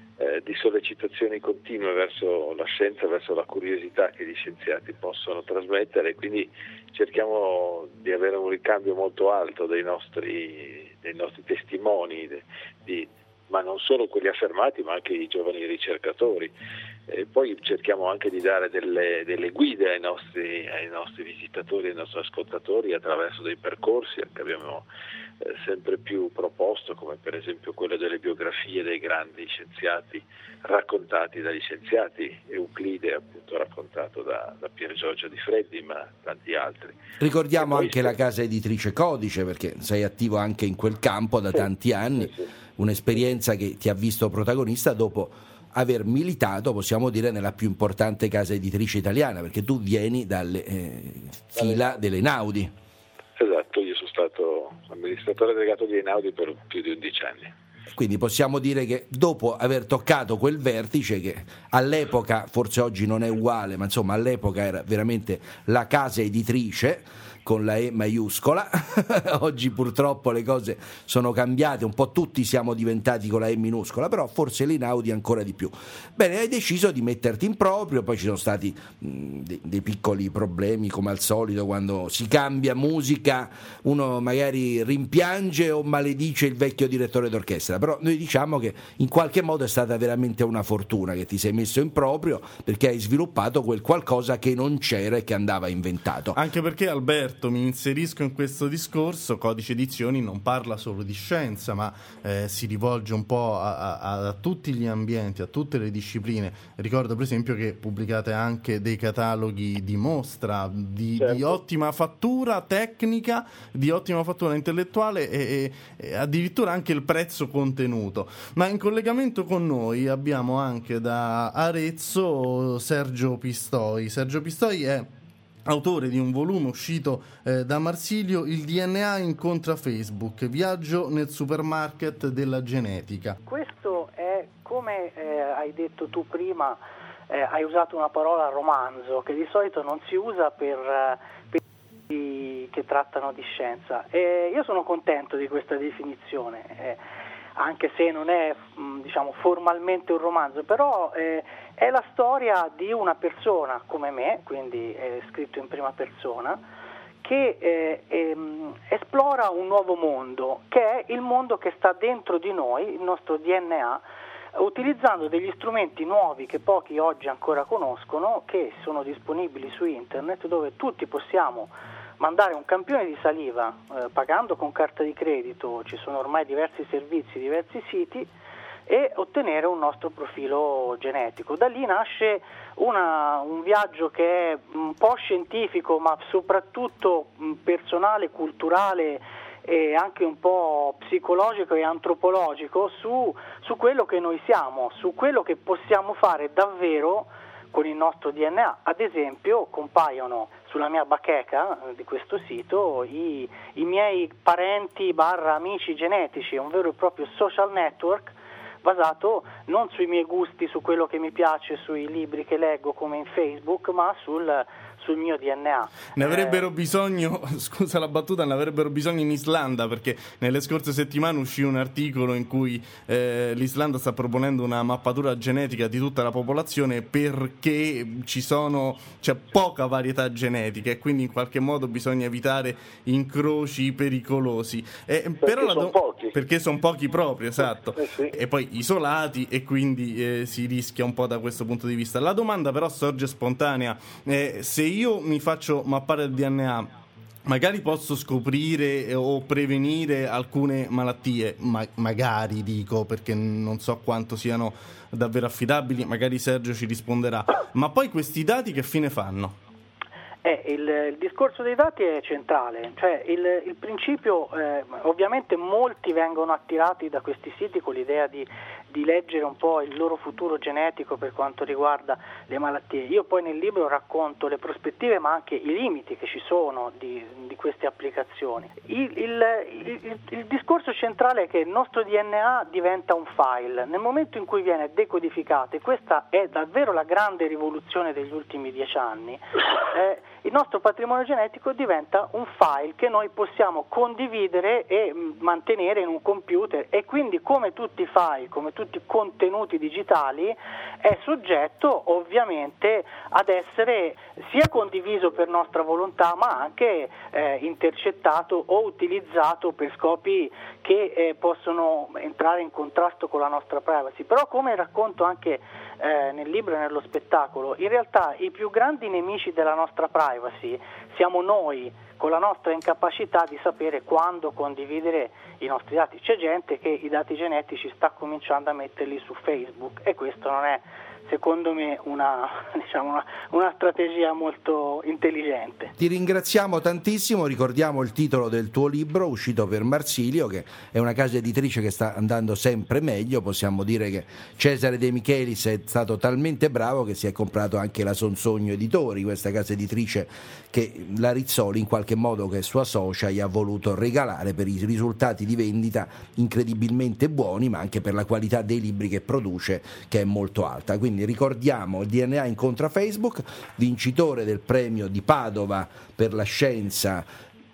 di sollecitazioni continue verso la scienza, verso la curiosità che gli scienziati possono trasmettere, quindi cerchiamo di avere un ricambio molto alto dei nostri testimoni, ma non solo quelli affermati, ma anche i giovani ricercatori. E poi cerchiamo anche di dare delle guide ai nostri visitatori, ai nostri ascoltatori, attraverso dei percorsi che abbiamo sempre più proposto, come per esempio quello delle biografie dei grandi scienziati raccontati dagli scienziati, Euclide appunto raccontato da Pier Giorgio Odifreddi, ma tanti altri. Ricordiamo anche la casa editrice Codice, perché sei attivo anche in quel campo da tanti anni, un'esperienza che ti ha visto protagonista dopo aver militato, possiamo dire, nella più importante casa editrice italiana, perché tu vieni dalle fila dell'Einaudi. amministratore delegato di Einaudi per più di 11 anni. Quindi possiamo dire che dopo aver toccato quel vertice che all'epoca, forse oggi non è uguale, ma insomma all'epoca era veramente la casa editrice con la E maiuscola, oggi purtroppo le cose sono cambiate, un po' tutti siamo diventati con la E minuscola, però forse l'Einaudi ancora di più. Bene, hai deciso di metterti in proprio, poi ci sono stati dei piccoli problemi come al solito, quando si cambia musica uno magari rimpiange o maledice il vecchio direttore d'orchestra, però noi diciamo che in qualche modo è stata veramente una fortuna che ti sei messo in proprio, perché hai sviluppato quel qualcosa che non c'era e che andava inventato. Anche perché, Alberto, mi inserisco in questo discorso, Codice Edizioni non parla solo di scienza, ma si rivolge un po' a tutti gli ambienti, a tutte le discipline. Ricordo per esempio che pubblicate anche dei cataloghi di mostra, di ottima fattura tecnica, di ottima fattura intellettuale e addirittura anche il prezzo contenuto. Ma in collegamento con noi abbiamo anche da Arezzo Sergio Pistoi. Sergio Pistoi è autore di un volume uscito da Marsilio, Il DNA incontra Facebook, viaggio nel supermarket della genetica. Questo è, come hai detto tu prima, hai usato una parola romanzo, che di solito non si usa per che trattano di scienza. Io sono contento di questa definizione, anche se non è formalmente un romanzo, però è la storia di una persona come me, quindi è scritto in prima persona, che esplora un nuovo mondo, che è il mondo che sta dentro di noi, il nostro DNA, utilizzando degli strumenti nuovi che pochi oggi ancora conoscono, che sono disponibili su internet, dove tutti possiamo mandare un campione di saliva pagando con carta di credito, ci sono ormai diversi servizi, diversi siti, e ottenere un nostro profilo genetico. Da lì nasce un viaggio che è un po' scientifico, ma soprattutto personale, culturale e anche un po' psicologico e antropologico su quello che noi siamo, su quello che possiamo fare davvero con il nostro DNA. Ad esempio compaiono sulla mia bacheca di questo sito i miei parenti / amici genetici, è un vero e proprio social network basato non sui miei gusti, su quello che mi piace, sui libri che leggo come in Facebook, ma sul mio DNA. Ne avrebbero bisogno, scusa la battuta, ne avrebbero bisogno in Islanda, perché nelle scorse settimane uscì un articolo in cui l'Islanda sta proponendo una mappatura genetica di tutta la popolazione perché c'è poca varietà genetica e quindi in qualche modo bisogna evitare incroci pericolosi. Perché sono pochi proprio, esatto. Sì. E poi isolati, e quindi si rischia un po' da questo punto di vista. La domanda però sorge spontanea, se io mi faccio mappare il DNA, magari posso scoprire o prevenire alcune malattie, magari dico, perché non so quanto siano davvero affidabili, magari Sergio ci risponderà, ma poi questi dati che fine fanno? Il discorso dei dati è centrale, cioè il principio, ovviamente molti vengono attirati da questi siti con l'idea di leggere un po' il loro futuro genetico per quanto riguarda le malattie. Io poi nel libro racconto le prospettive ma anche i limiti che ci sono di queste applicazioni. Il discorso centrale è che il nostro DNA diventa un file nel momento in cui viene decodificato, e questa è davvero la grande rivoluzione degli ultimi 10 anni. Il nostro patrimonio genetico diventa un file che noi possiamo condividere e mantenere in un computer, e quindi, come tutti i file, come tutti i contenuti digitali, è soggetto ovviamente ad essere sia condiviso per nostra volontà, ma anche intercettato o utilizzato per scopi che possono entrare in contrasto con la nostra privacy. Però, come racconto anche nel libro e nello spettacolo, in realtà i più grandi nemici della nostra privacy siamo noi, con la nostra incapacità di sapere quando condividere i nostri dati. C'è gente che i dati genetici sta cominciando a metterli su Facebook, e questo non è secondo me una strategia molto intelligente. Ti ringraziamo tantissimo, ricordiamo il titolo del tuo libro uscito per Marsilio, che è una casa editrice che sta andando sempre meglio. Possiamo dire che Cesare De Michelis è stato talmente bravo che si è comprato anche la Sonsogno Editori, questa casa editrice che la Rizzoli in qualche modo, che è sua socia, gli ha voluto regalare per i risultati di vendita incredibilmente buoni, ma anche per la qualità dei libri che produce, che è molto alta. Quindi ricordiamo il DNA incontra Facebook, vincitore del premio di Padova per la scienza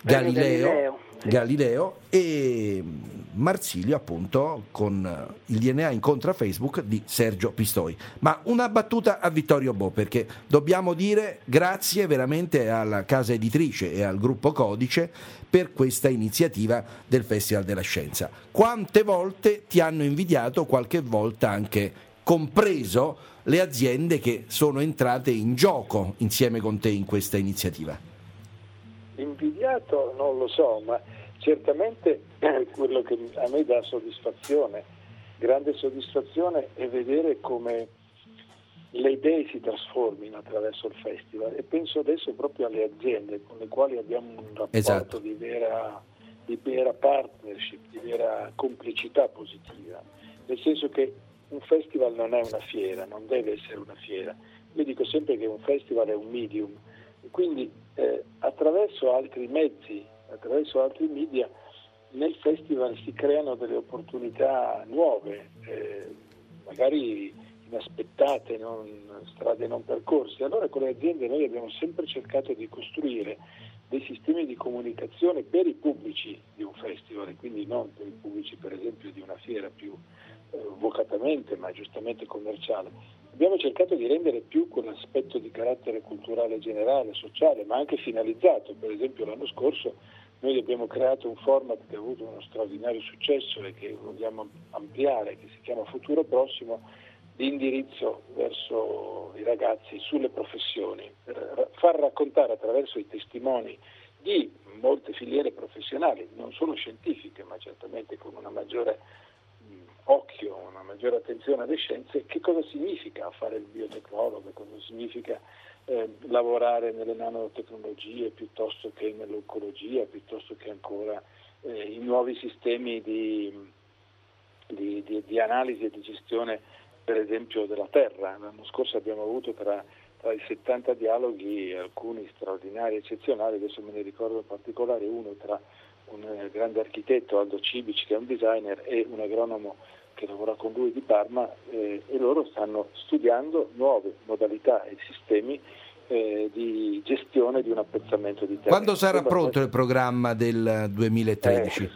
Galileo, e Marsilio appunto con il DNA incontra Facebook di Sergio Pistoi. Ma una battuta a Vittorio Bo, perché dobbiamo dire grazie veramente alla casa editrice e al gruppo Codice per questa iniziativa del Festival della Scienza. Quante volte ti hanno invidiato, qualche volta anche compreso le aziende che sono entrate in gioco insieme con te in questa iniziativa? Invidiato non lo so, ma certamente quello che a me dà soddisfazione, grande soddisfazione, è vedere come le idee si trasformino attraverso il festival, e penso adesso proprio alle aziende con le quali abbiamo un rapporto, esatto, di vera partnership, di vera complicità positiva, nel senso che un festival non è una fiera, non deve essere una fiera. Io dico sempre che un festival è un medium, quindi attraverso altri mezzi, attraverso altri media, nel festival si creano delle opportunità nuove, magari inaspettate, strade non percorse. Allora con le aziende noi abbiamo sempre cercato di costruire dei sistemi di comunicazione per i pubblici di un festival, e quindi non per i pubblici per esempio di una fiera più vocatamente ma giustamente commerciale. Abbiamo cercato di rendere più quell'aspetto di carattere culturale generale, sociale, ma anche finalizzato. Per esempio l'anno scorso noi abbiamo creato un format che ha avuto uno straordinario successo e che vogliamo ampliare, che si chiama Futuro Prossimo, di indirizzo verso i ragazzi sulle professioni, per far raccontare attraverso i testimoni di molte filiere professionali, non solo scientifiche, ma certamente con una maggiore occhio, una maggiore attenzione alle scienze, che cosa significa fare il biotecnologo, cosa significa lavorare nelle nanotecnologie piuttosto che nell'oncologia, piuttosto che ancora i nuovi sistemi di analisi e di gestione, per esempio, della Terra. L'anno scorso abbiamo avuto tra i 70 dialoghi alcuni straordinari, eccezionali. Adesso me ne ricordo in particolare uno tra un grande architetto, Aldo Cibici, che è un designer, e un agronomo che lavora con lui di Parma, e loro stanno studiando nuove modalità e sistemi di gestione di un appezzamento di terra. Quando sarà pronto il programma del 2013?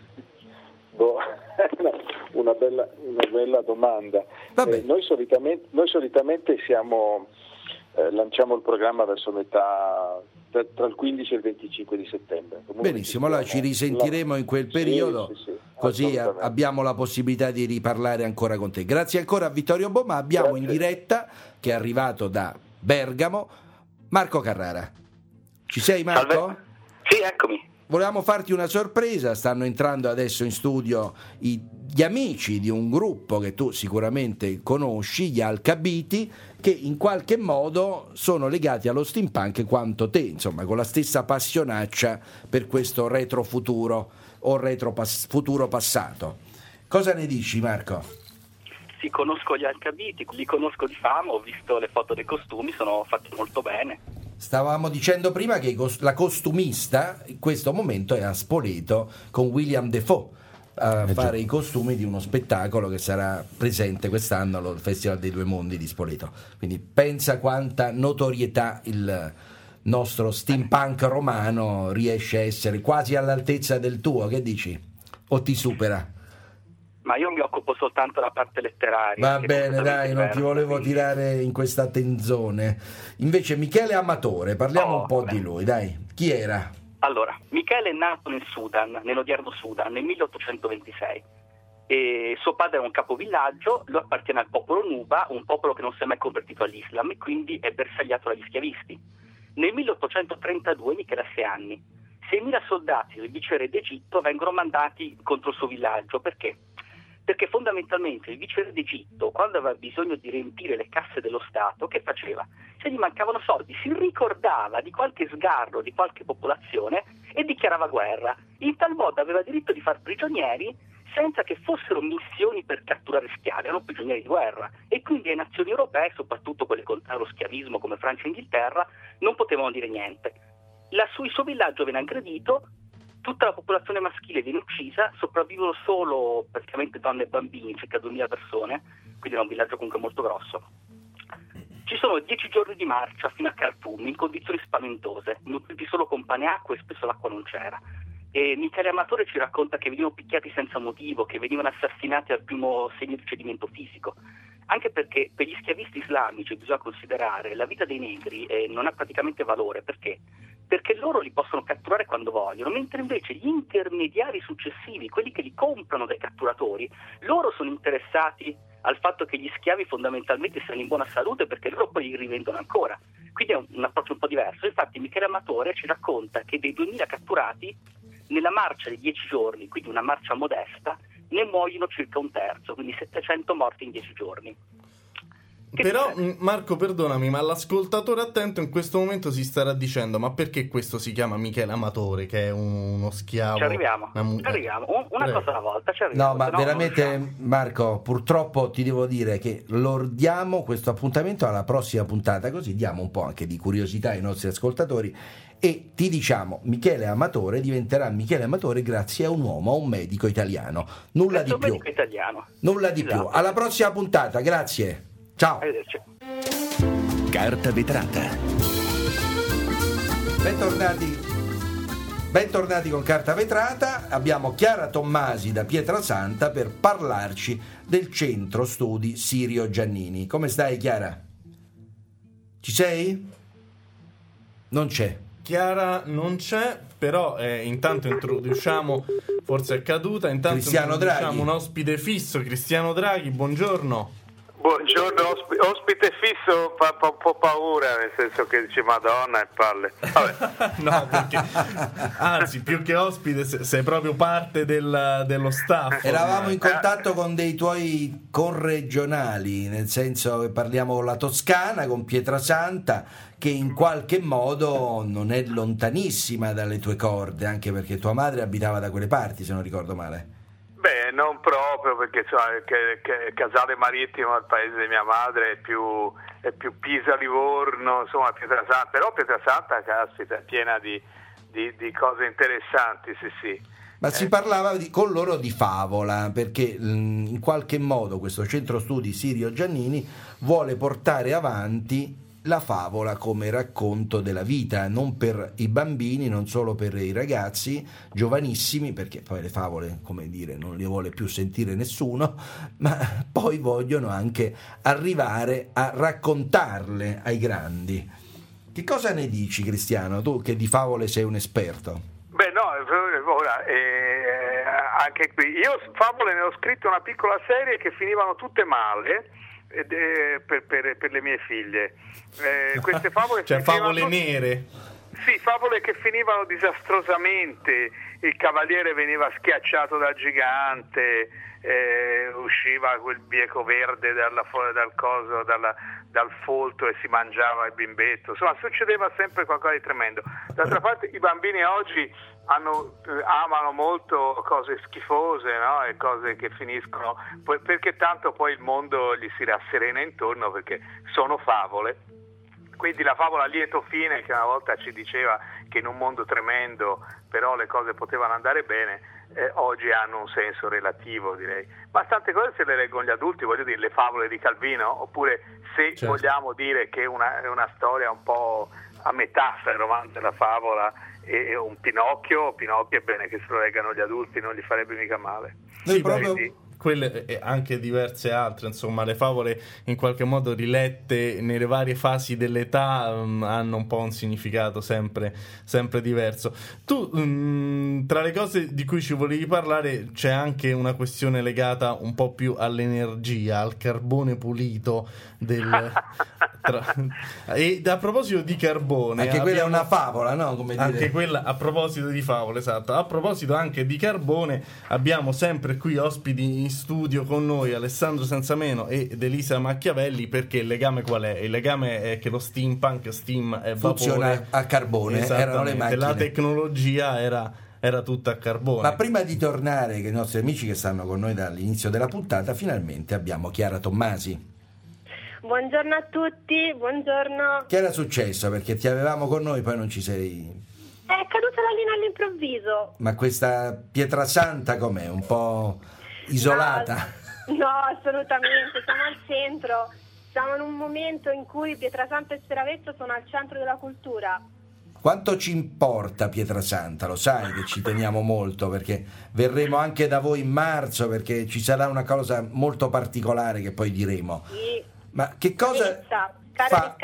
Una bella domanda. Noi solitamente lanciamo il programma verso metà, tra il 15 e il 25 di settembre. Comunque benissimo, allora ci risentiremo in quel periodo, sì, così abbiamo la possibilità di riparlare ancora con te. Grazie ancora a Vittorio Bo, ma abbiamo in diretta, che è arrivato da Bergamo, Marco Carrara. Ci sei, Marco? Salve. Sì, eccomi. Volevamo farti una sorpresa, stanno entrando adesso in studio gli amici di un gruppo che tu sicuramente conosci, gli Alcabiti, che in qualche modo sono legati allo steampunk quanto te, insomma, con la stessa passionaccia per questo retrofuturo o futuro passato. Cosa ne dici, Marco? Sì, conosco gli Alcabiti, li conosco di fama, ho visto le foto dei costumi, sono fatti molto bene. Stavamo dicendo prima che la costumista in questo momento è a Spoleto con William Defoe a fare i costumi di uno spettacolo che sarà presente quest'anno al Festival dei Due Mondi di Spoleto. Quindi pensa quanta notorietà il nostro steampunk romano riesce a essere, quasi all'altezza del tuo, che dici? O ti supera? Ma io mi occupo soltanto della parte letteraria. Va bene, dai, non ti volevo tirare in questa tenzone. Invece Michele Amatore, parliamo un po' di lui, dai. Chi era? Allora, Michele è nato nel Sudan, nell'odierno Sudan, nel 1826. E suo padre era un capovillaggio, lui appartiene al popolo Nuba, un popolo che non si è mai convertito all'Islam e quindi è bersagliato dagli schiavisti. Nel 1832 Michele ha 6 anni. 6.000 soldati del viceré d'Egitto vengono mandati contro il suo villaggio. Perché? perché fondamentalmente il viceré d'Egitto, quando aveva bisogno di riempire le casse dello Stato, che faceva? Se gli mancavano soldi si ricordava di qualche sgarro, di qualche popolazione e dichiarava guerra. In tal modo aveva diritto di far prigionieri senza che fossero missioni per catturare schiavi, erano prigionieri di guerra, e quindi le nazioni europee, soprattutto quelle contro lo schiavismo come Francia e Inghilterra, non potevano dire niente. Il suo villaggio viene aggredito, tutta la popolazione maschile viene uccisa, sopravvivono solo praticamente donne e bambini, circa 2000 persone, quindi era un villaggio comunque molto grosso. Ci sono 10 giorni di marcia fino a Khartoum in condizioni spaventose, nutriti solo con pane e acqua, e spesso l'acqua non c'era. E Michele Amatore ci racconta che venivano picchiati senza motivo, che venivano assassinati al primo segno di cedimento fisico. Anche perché per gli schiavisti islamici bisogna considerare la vita dei negri non ha praticamente valore. Perché? Perché loro li possono catturare quando vogliono, mentre invece gli intermediari successivi, quelli che li comprano dai catturatori, loro sono interessati al fatto che gli schiavi fondamentalmente siano in buona salute, perché loro poi li rivendono ancora. Quindi è un approccio un po' diverso. Infatti Michele Amatore ci racconta che dei 2000 catturati, nella marcia di 10 giorni, quindi una marcia modesta, ne muoiono circa un terzo, quindi 700 morti in 10 giorni. Però Marco, perdonami, ma l'ascoltatore attento in questo momento si starà dicendo: ma perché questo si chiama Michele Amatore, che è uno schiavo? Ci arriviamo. Una cosa alla volta, ci arriviamo. No, ma veramente Marco, purtroppo ti devo dire che lordiamo questo appuntamento alla prossima puntata, così diamo un po' anche di curiosità ai nostri ascoltatori e ti diciamo: Michele Amatore diventerà Michele Amatore grazie a un uomo, a un medico italiano, nulla di più. Nulla di più. Alla prossima puntata, grazie. Ciao. Arrivederci. Carta vetrata. Bentornati con Carta vetrata. Abbiamo Chiara Tommasi da Pietrasanta per parlarci del centro studi Sirio Giannini. Come stai, Chiara? Ci sei? Non c'è. Chiara non c'è, però intanto introduciamo, forse è caduta, intanto Cristiano Draghi. Un ospite fisso, Cristiano Draghi, buongiorno. Buongiorno, ospite fisso fa un po' paura, nel senso che dice Madonna e palle. Vabbè. No, perché anzi, più che ospite sei proprio parte dello staff. Eravamo in contatto con dei tuoi conregionali, nel senso che parliamo con la Toscana, con Pietrasanta, che in qualche modo non è lontanissima dalle tue corde, anche perché tua madre abitava da quelle parti, se non ricordo male. Beh, non proprio, perché insomma, Casale Marittimo, il paese di mia madre, è più Pisa-Livorno, insomma Pietrasanta, però Pietrasanta, caspita, è piena di cose interessanti, sì. Ma si parlava con loro di favola, perché in qualche modo questo centro studi Sirio Giannini vuole portare avanti la favola come racconto della vita, non per i bambini, non solo per i ragazzi giovanissimi, perché poi le favole, come dire, non le vuole più sentire nessuno, ma poi vogliono anche arrivare a raccontarle ai grandi. Che cosa ne dici, Cristiano, tu che di favole sei un esperto? Beh, no, ora anche qui io favole ne ho scritto una piccola serie che finivano tutte male per le mie figlie. Queste favole, cioè favole nere. Sì, favole che finivano disastrosamente. Il cavaliere veniva schiacciato dal gigante, usciva quel bieco verde dal folto e si mangiava il bimbetto. Insomma, succedeva sempre qualcosa di tremendo. D'altra parte i bambini oggi amano molto cose schifose, no? E cose che finiscono perché tanto poi il mondo gli si rasserena intorno, perché sono favole. Quindi la favola a lieto fine, che una volta ci diceva che in un mondo tremendo però le cose potevano andare bene, oggi hanno un senso relativo, direi. Ma tante cose se le leggono gli adulti, voglio dire, le favole di Calvino, oppure se vogliamo dire che è una storia un po' a metà fra il romanzo della favola e un Pinocchio è bene che se lo leggano gli adulti, non gli farebbe mica male. Sì, proprio quelle e anche diverse altre, insomma, le favole in qualche modo rilette nelle varie fasi dell'età hanno un po' un significato sempre diverso. Tu, tra le cose di cui ci volevi parlare, c'è anche una questione legata un po' più all'energia, al carbone pulito E a proposito di carbone, anche quella è una favola, no? Come dire. Anche quella, a proposito di favole, esatto. A proposito anche di carbone, abbiamo sempre qui ospiti in studio con noi Alessandro Sensameno ed Elisa Machiavelli, perché il legame qual è? Il legame è che lo steampunk, steam è funziona vapore, a carbone, erano le macchine. La tecnologia era tutta a carbone. Ma prima di tornare, che i nostri amici che stanno con noi dall'inizio della puntata, finalmente abbiamo Chiara Tommasi. Buongiorno a tutti, buongiorno. Che era successo? Perché ti avevamo con noi, poi non ci sei... È caduta la linea all'improvviso. Ma questa Pietrasanta com'è? Un po' isolata? No, assolutamente, siamo al centro. Siamo in un momento in cui Pietrasanta e Seravezza sono al centro della cultura. Quanto ci importa Pietrasanta? Lo sai che ci teniamo molto, perché verremo anche da voi in marzo, perché ci sarà una cosa molto particolare che poi diremo. Sì. Ma che cosa sarà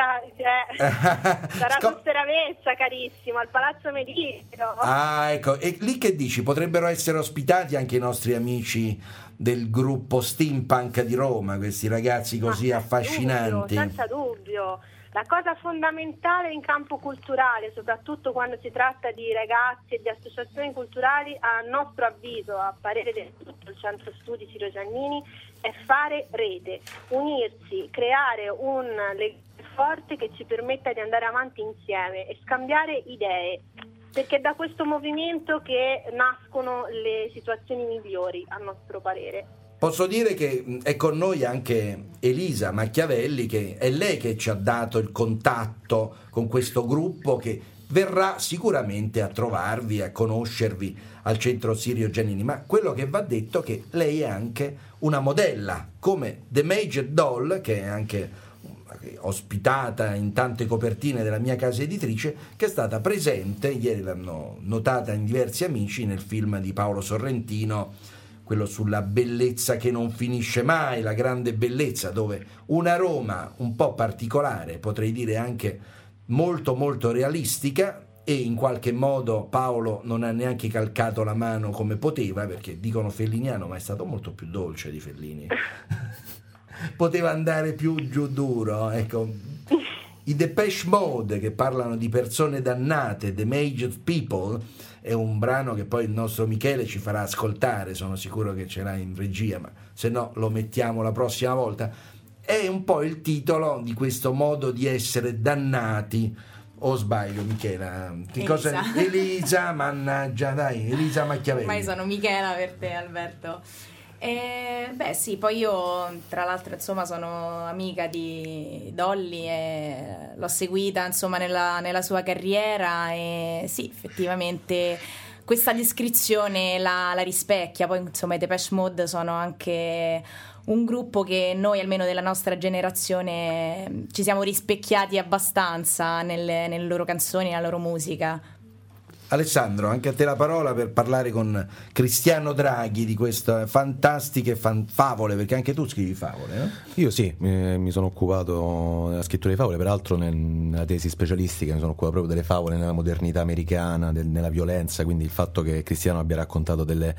su Seravezza, carissimo, al Palazzo Mediceo. Ah, ecco, e lì che dici? Potrebbero essere ospitati anche i nostri amici del gruppo Steampunk di Roma, questi ragazzi così affascinanti. Senza dubbio. La cosa fondamentale in campo culturale, soprattutto quando si tratta di ragazzi e di associazioni culturali, a nostro avviso, a parere di tutto il Centro Studi Ciro Giannini, è fare rete, unirsi, creare un legame forte che ci permetta di andare avanti insieme e scambiare idee, perché è da questo movimento che nascono le situazioni migliori, a nostro parere. Posso dire che è con noi anche Elisa Machiavelli, che è lei che ci ha dato il contatto con questo gruppo, che verrà sicuramente a trovarvi, a conoscervi al Centro Sirio Giannini. Ma quello che va detto è che lei è anche una modella, come The Major Doll, che è anche ospitata in tante copertine della mia casa editrice, che è stata presente, ieri l'hanno notata in diversi amici, nel film di Paolo Sorrentino, quello sulla bellezza che non finisce mai, la grande bellezza, dove una Roma un po' particolare, potrei dire anche molto molto realistica, e in qualche modo Paolo non ha neanche calcato la mano come poteva, perché dicono felliniano, ma è stato molto più dolce di Fellini. Poteva andare più giù duro, ecco. I Depeche Mode, che parlano di persone dannate, The Major People, è un brano che poi il nostro Michele ci farà ascoltare, sono sicuro che ce l'ha in regia, ma se no lo mettiamo la prossima volta. È un po' il titolo di questo modo di essere dannati. O sbaglio, Michela? Che Elisa. Cosa? Elisa, mannaggia, dai, Elisa Machiavelli. Ormai sono Michela per te, Alberto. Beh sì, poi io tra l'altro insomma sono amica di Dolly e l'ho seguita insomma nella sua carriera, e sì, effettivamente questa descrizione la rispecchia. Poi insomma i Depeche Mode sono anche un gruppo che noi, almeno della nostra generazione, ci siamo rispecchiati abbastanza nelle loro canzoni, nella loro musica. Alessandro, anche a te la parola per parlare con Cristiano Draghi di queste fantastiche favole, perché anche tu scrivi favole, no? Io sì, mi sono occupato della scrittura di favole, peraltro nella tesi specialistica mi sono occupato proprio delle favole nella modernità americana, nella violenza, quindi il fatto che Cristiano abbia raccontato delle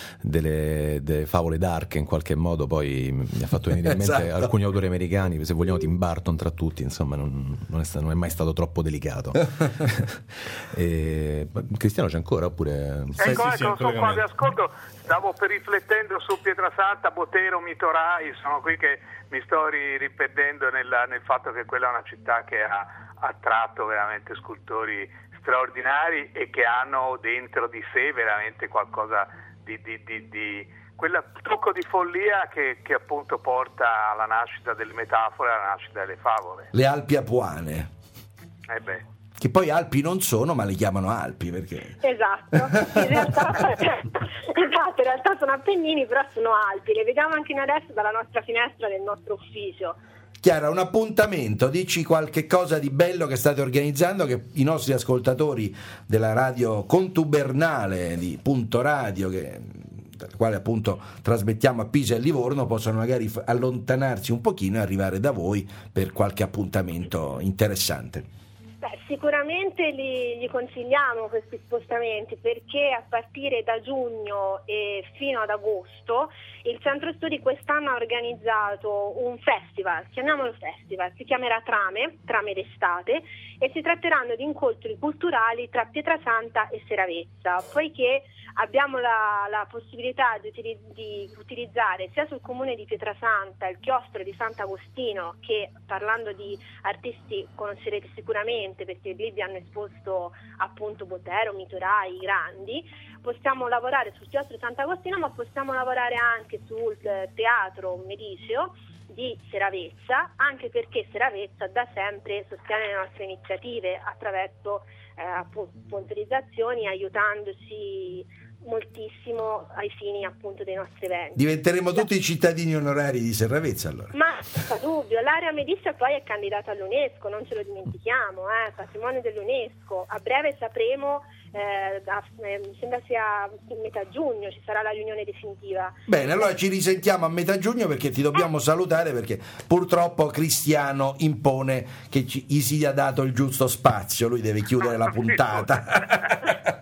favole dark in qualche modo poi mi ha fatto venire in mente esatto. Alcuni autori americani, se vogliamo Tim Burton tra tutti, insomma non è mai stato troppo delicato. Cristiano c'è ancora oppure? Ecco, sono qua, vi ascolto, stavo riflettendo su Pietrasanta, Botero, Mitorai, sono qui che mi sto riperdendo nel fatto che quella è una città che ha attratto veramente scultori straordinari e che hanno dentro di sé veramente qualcosa di quel tocco di follia che appunto porta alla nascita delle metafore, alla nascita delle favole. Le Alpi Apuane. Che poi Alpi non sono, ma le chiamano Alpi perché... Esatto, in realtà sono Appennini, però sono Alpi, le vediamo anche noi adesso dalla nostra finestra del nostro ufficio. Chiara, un appuntamento, dici qualche cosa di bello che state organizzando, che i nostri ascoltatori della radio contubernale di Punto Radio, dal quale appunto trasmettiamo a Pisa e a Livorno, possono magari allontanarsi un pochino e arrivare da voi per qualche appuntamento interessante. Sicuramente gli consigliamo questi spostamenti, perché a partire da giugno e fino ad agosto il Centro Studi quest'anno ha organizzato un festival, chiamiamolo festival, si chiamerà Trame d'estate, e si tratteranno di incontri culturali tra Pietrasanta e Seravezza, poiché abbiamo la possibilità di utilizzare sia sul comune di Pietrasanta il chiostro di Sant'Agostino, che parlando di artisti conoscerete sicuramente perché lì vi hanno esposto appunto Botero, Mitorai, i grandi. Possiamo lavorare sul chiostro di Sant'Agostino, ma possiamo lavorare anche sul teatro Mediceo di Seravezza, anche perché Seravezza da sempre sostiene le nostre iniziative attraverso sponsorizzazioni, aiutandoci moltissimo ai fini appunto dei nostri eventi. Diventeremo tutti cittadini onorari di Seravezza allora. Ma senza dubbio, l'area Medicea poi è candidata all'UNESCO, non ce lo dimentichiamo, patrimonio dell'UNESCO. A breve sapremo, mi sembra sia a metà giugno ci sarà la riunione definitiva. Bene, allora ci risentiamo a metà giugno, perché ti dobbiamo salutare, perché purtroppo Cristiano impone che gli sia dato il giusto spazio, lui deve chiudere la puntata.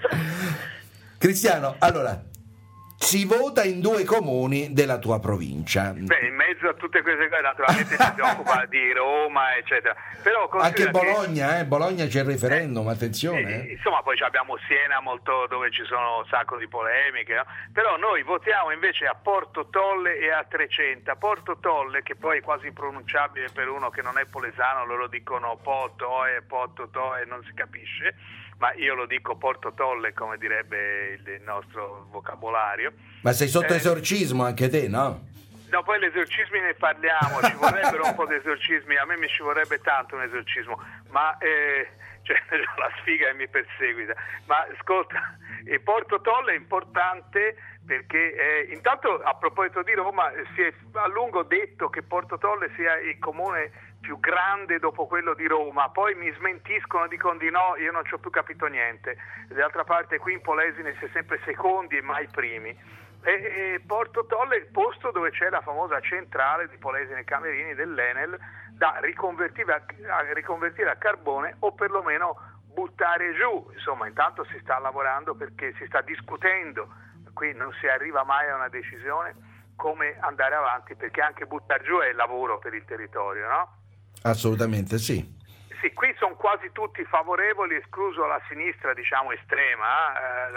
Cristiano, allora, si vota in 2 comuni della tua provincia. Beh, in mezzo a tutte queste cose naturalmente si occupa di Roma, eccetera. Però anche Bologna, Bologna c'è il referendum, attenzione. Insomma, poi abbiamo Siena molto, dove ci sono un sacco di polemiche, no? Però noi votiamo invece a Porto Tolle e a Trecenta. Porto Tolle, che poi è quasi impronunciabile per uno che non è polesano, loro dicono Porto Tolle, non si capisce. Ma io lo dico Porto Tolle, come direbbe il nostro vocabolario. Ma sei sotto esorcismo anche te, no? No, poi gli esorcismi ne parliamo, ci vorrebbero un po' di esorcismi, a me mi ci vorrebbe tanto un esorcismo, ma cioè la sfiga che mi perseguita. Ma ascolta, Porto Tolle è importante perché intanto, a proposito di Roma, si è a lungo detto che Porto Tolle sia il comune più grande dopo quello di Roma, poi mi smentiscono, dicono di no, io non ci ho più capito niente. D'altra parte qui in Polesine si è sempre secondi e mai primi. E Porto Tolle è il posto dove c'è la famosa centrale di Polesine Camerini dell'Enel da riconvertire a carbone, o perlomeno buttare giù. Insomma, intanto si sta lavorando, perché si sta discutendo, qui non si arriva mai a una decisione come andare avanti, perché anche buttare giù è lavoro per il territorio, no? Assolutamente sì. Sì, qui sono quasi tutti favorevoli, escluso la sinistra, diciamo, estrema,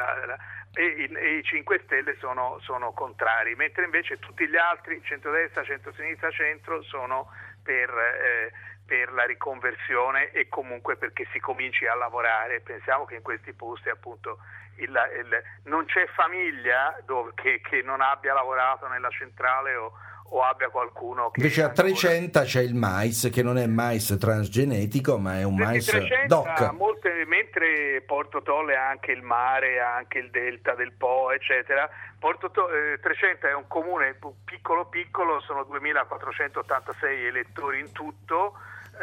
e i 5 Stelle sono contrari, mentre invece tutti gli altri, centrodestra, centrosinistra, centro, sono per la riconversione, e comunque perché si cominci a lavorare. Pensiamo che in questi posti appunto non c'è famiglia che non abbia lavorato nella centrale o abbia qualcuno che... Invece a Trecenta c'è il mais, che non è mais transgenetico, ma è un mais DOC. Mentre Porto Tolle ha anche il mare, ha anche il delta del Po, eccetera, Trecenta è un comune piccolo, sono 2.486 elettori in tutto,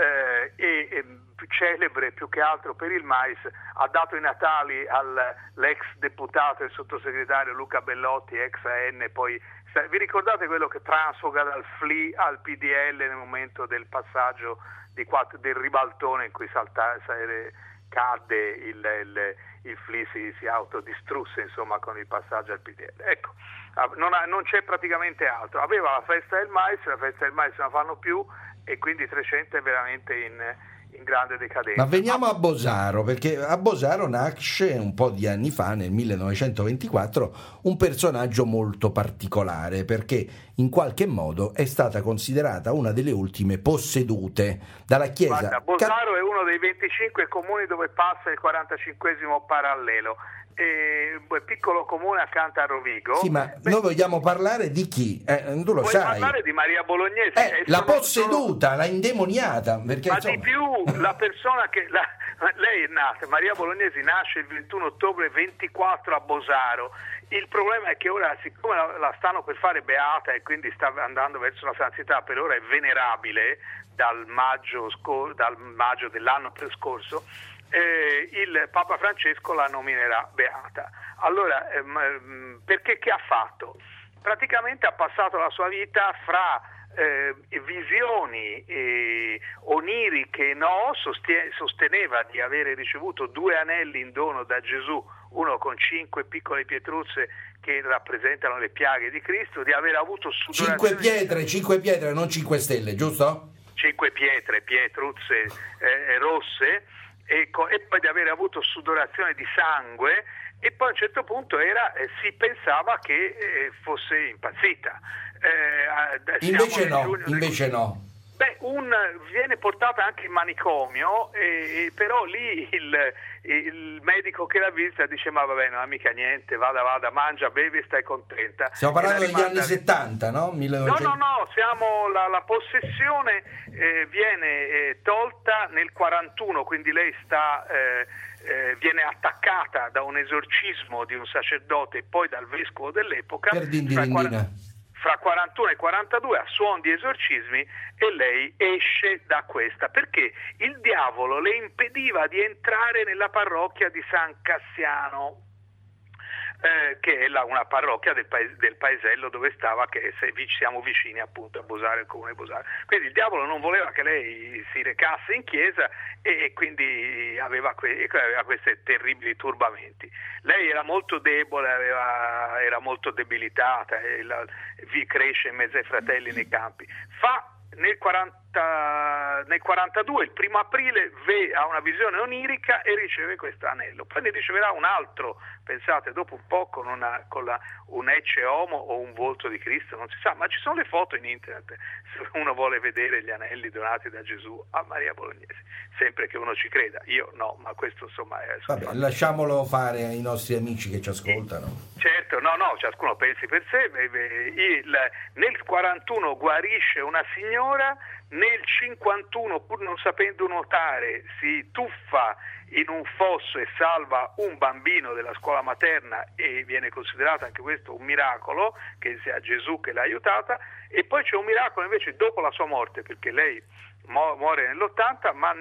e celebre più che altro per il mais. Ha dato i natali all'ex deputato e sottosegretario Luca Bellotti, ex AN, poi vi ricordate quello che transfoga dal FLI al PDL nel momento del passaggio del ribaltone in cui cadde il FLI, si autodistrusse, insomma, con il passaggio al PDL. Ecco, non c'è praticamente altro. Aveva la festa del mais non la fanno più, e quindi Trecenta è veramente in grande decadenza. Ma veniamo a Bosaro, perché a Bosaro nasce un po' di anni fa, nel 1924, un personaggio molto particolare, perché in qualche modo è stata considerata una delle ultime possedute dalla Chiesa. Guarda, Bosaro è uno dei 25 comuni dove passa il 45esimo parallelo. Piccolo comune accanto a Rovigo. Sì, ma noi vogliamo parlare di chi? Tu lo sai. Parlare di Maria Bolognesi. La posseduta, la indemoniata. Perché, ma insomma... di più, la persona che... lei è nata, Maria Bolognesi nasce il 21 ottobre 24 a Bosaro. Il problema è che ora, siccome la stanno per fare beata e quindi sta andando verso la santità, per ora è venerabile dal maggio dell'anno scorso, il Papa Francesco la nominerà beata. Allora, perché che ha fatto? Praticamente ha passato la sua vita fra visioni oniriche no, sosteneva di avere ricevuto 2 anelli in dono da Gesù, uno con 5 piccole pietruzze che rappresentano le piaghe di Cristo, di aver avuto sudorazione 5 pietre, non 5 stelle, giusto? 5 pietruzze rosse, e poi di aver avuto sudorazione di sangue, e poi a un certo punto si pensava che fosse impazzita. Invece no. Beh, viene portata anche in manicomio, però lì il medico che la visita dice: ma va bene, non ha mica niente, vada, mangia, bevi e stai contenta. Stiamo parlando degli anni 70, no? 1900... No, la possessione viene tolta nel 41, quindi lei viene attaccata da un esorcismo di un sacerdote e poi dal vescovo dell'epoca. Per fra 41 e 42 a suon di esorcismi, e lei esce da questa perché il diavolo le impediva di entrare nella parrocchia di San Cassiano, che è una parrocchia del paesello dove stava, che siamo vicini appunto a Bosare, il comune di Bosare. Quindi il diavolo non voleva che lei si recasse in chiesa, e quindi aveva questi terribili turbamenti. Lei era molto debole, era molto debilitata, cresce in mezzo ai fratelli nei campi. Nel 42, il 1 aprile, ha una visione onirica e riceve questo anello. Poi ne riceverà un altro, pensate, dopo un po' con un ecce homo o un volto di Cristo, non si sa, ma ci sono le foto in internet se uno vuole vedere gli anelli donati da Gesù a Maria Bolognesi, sempre che uno ci creda. Io no, ma questo insomma è... Vabbè, lasciamolo fare ai nostri amici che ci ascoltano. Certo, no, ciascuno pensi per sé. Nel 41 guarisce una signora, nel 51, pur non sapendo nuotare, si tuffa in un fosso e salva un bambino della scuola materna, e viene considerato anche questo un miracolo, che sia Gesù che l'ha aiutata. E poi c'è un miracolo invece dopo la sua morte, perché lei muore nell'80, ma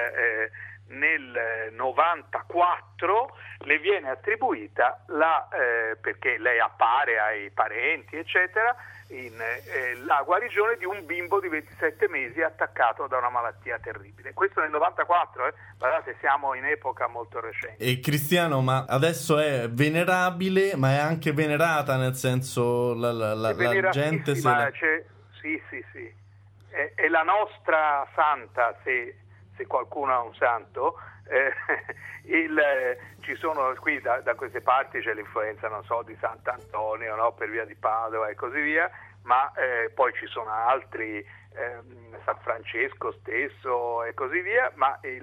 nel 94 le viene attribuita perché lei appare ai parenti eccetera, la guarigione di un bimbo di 27 mesi attaccato da una malattia terribile. Questo nel 94, guardate, siamo in epoca molto recente. E Cristiano, ma adesso è venerabile, ma è anche venerata, nel senso la gente sì. È la nostra santa, se qualcuno ha un santo. Ci sono qui da queste parti, c'è l'influenza, non so, di Sant'Antonio, no, per via di Padova e così via, ma poi ci sono altri, San Francesco stesso e così via, ma è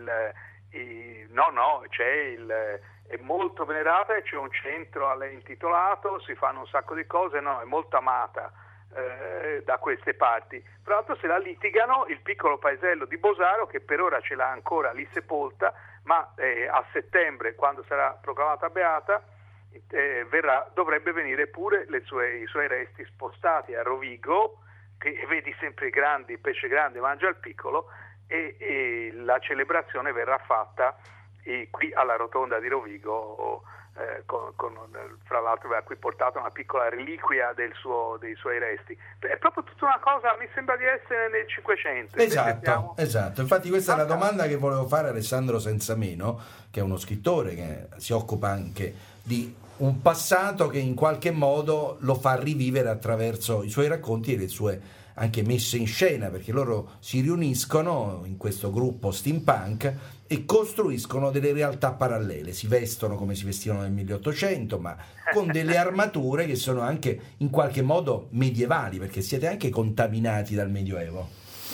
molto venerata, e c'è un centro a lei intitolato, si fanno un sacco di cose, è molto amata da queste parti. Tra l'altro se la litigano il piccolo paesello di Bosaro, che per ora ce l'ha ancora lì sepolta, ma a settembre, quando sarà proclamata beata, dovrebbe venire pure i suoi resti spostati a Rovigo, che vedi sempre il pesce grande mangia il piccolo, e la celebrazione verrà fatta qui alla rotonda di Rovigo, fra l'altro verrà qui portata una piccola reliquia dei suoi resti. È proprio tutta una cosa, mi sembra di essere nel 500. Esatto. Infatti questa è la domanda che volevo fare a Alessandro Sensameno, che è uno scrittore che si occupa anche di un passato che in qualche modo lo fa rivivere attraverso i suoi racconti e le sue anche messe in scena, perché loro si riuniscono in questo gruppo steampunk e costruiscono delle realtà parallele, si vestono come si vestivano nel 1800, ma con delle armature che sono anche in qualche modo medievali, perché siete anche contaminati dal Medioevo.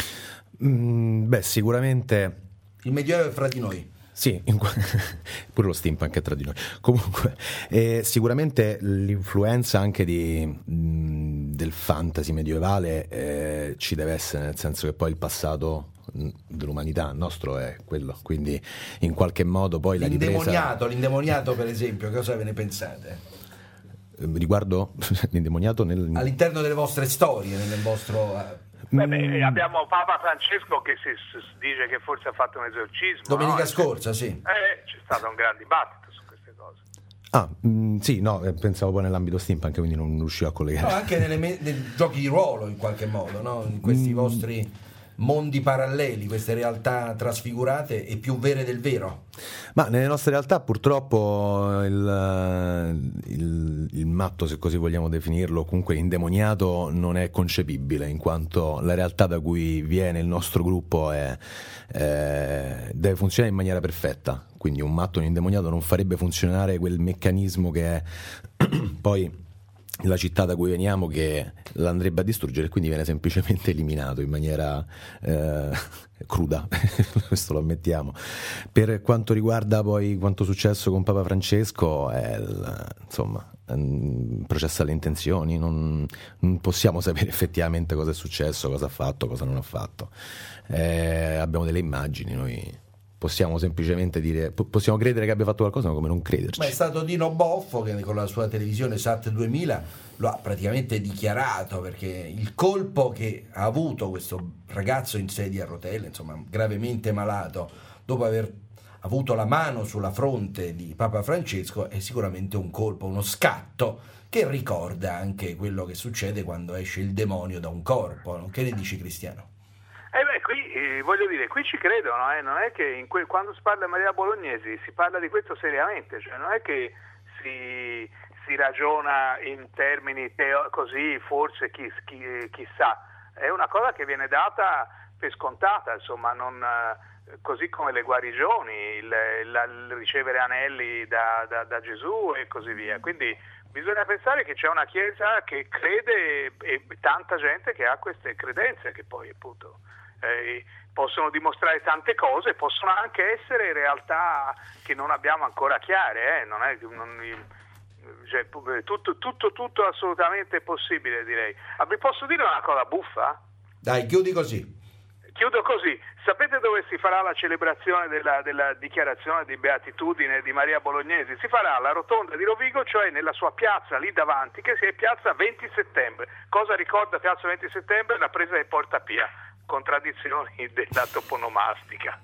Sicuramente il Medioevo è fra di noi. Sì, pure lo steampunk è tra di noi. Comunque, sicuramente l'influenza anche del fantasy medievale ci deve essere, nel senso che poi il passato dell'umanità nostro è quello, quindi in qualche modo poi l'indemoniato per esempio, cosa ve ne pensate? Riguardo l'indemoniato all'interno delle vostre storie, nel vostro... abbiamo Papa Francesco che si dice che forse ha fatto un esorcismo domenica scorsa, sì. C'è stato un gran dibattito su queste cose. Sì, no, pensavo poi nell'ambito steampunk, quindi non riuscivo a collegare. No, anche nei giochi di ruolo in qualche modo, no? In questi vostri mondi paralleli, queste realtà trasfigurate e più vere del vero. Ma nelle nostre realtà purtroppo il matto, se così vogliamo definirlo, comunque indemoniato, non è concepibile, in quanto la realtà da cui viene il nostro gruppo deve funzionare in maniera perfetta. Quindi un matto, un indemoniato non farebbe funzionare quel meccanismo che è poi la città da cui veniamo, che l'andrebbe a distruggere, e quindi viene semplicemente eliminato in maniera cruda. Questo lo ammettiamo. Per quanto riguarda poi quanto è successo con Papa Francesco, insomma, un processo alle intenzioni, non possiamo sapere effettivamente cosa è successo, cosa ha fatto, cosa non ha fatto. Abbiamo delle immagini, noi possiamo semplicemente dire, possiamo credere che abbia fatto qualcosa, ma come non crederci. Ma è stato Dino Boffo che con la sua televisione Sat 2000 lo ha praticamente dichiarato, perché il colpo che ha avuto questo ragazzo in sedia a rotelle, insomma gravemente malato, dopo aver avuto la mano sulla fronte di Papa Francesco, è sicuramente un colpo, uno scatto che ricorda anche quello che succede quando esce il demonio da un corpo, no? Che ne dici, Cristiano? Qui voglio dire, qui ci credono, non è che quando si parla di Maria Bolognesi si parla di questo seriamente, cioè non è che si ragiona in termini così, forse chissà, è una cosa che viene data per scontata, insomma, non, così come le guarigioni, il ricevere anelli da Gesù e così via. Quindi bisogna pensare che c'è una chiesa che crede e tanta gente che ha queste credenze, che poi appunto possono dimostrare tante cose, possono anche essere realtà che non abbiamo ancora chiare, non è cioè, tutto assolutamente possibile, direi. Vi posso dire una cosa buffa? Dai, chiudi così. Chiudo così. Sapete dove si farà la celebrazione della dichiarazione di beatitudine di Maria Bolognesi? Si farà alla rotonda di Rovigo, cioè nella sua piazza lì davanti, che si è piazza 20 settembre. Cosa ricorda piazza 20 settembre? La presa di Porta Pia. Contraddizioni della toponomastica.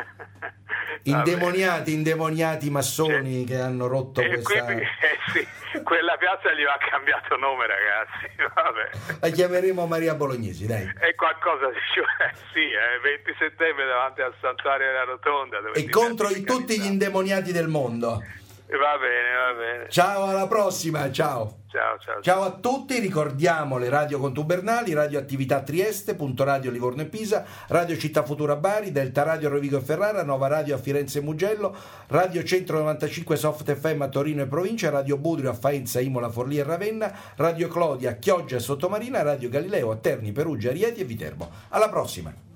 Indemoniati massoni che hanno rotto questa... Quindi, sì, quella piazza gli va cambiato nome, ragazzi. Vabbè. La chiameremo Maria Bolognesi, dai. È qualcosa di... sì, 20 settembre davanti al santuario della Rotonda. E contro tutti gli indemoniati del mondo. Va bene. Ciao, alla prossima, ciao. Ciao a tutti, ricordiamo le radio contubernali: Radio Attività Trieste, Punto Radio Livorno e Pisa, Radio Città Futura Bari, Delta Radio Rovigo e Ferrara, Nova Radio a Firenze e Mugello, Radio Centro 95 Soft FM a Torino e provincia, Radio Budrio a Faenza, Imola, Forlì e Ravenna, Radio Clodia a Chioggia e Sottomarina, Radio Galileo a Terni, Perugia, Rieti e Viterbo. Alla prossima.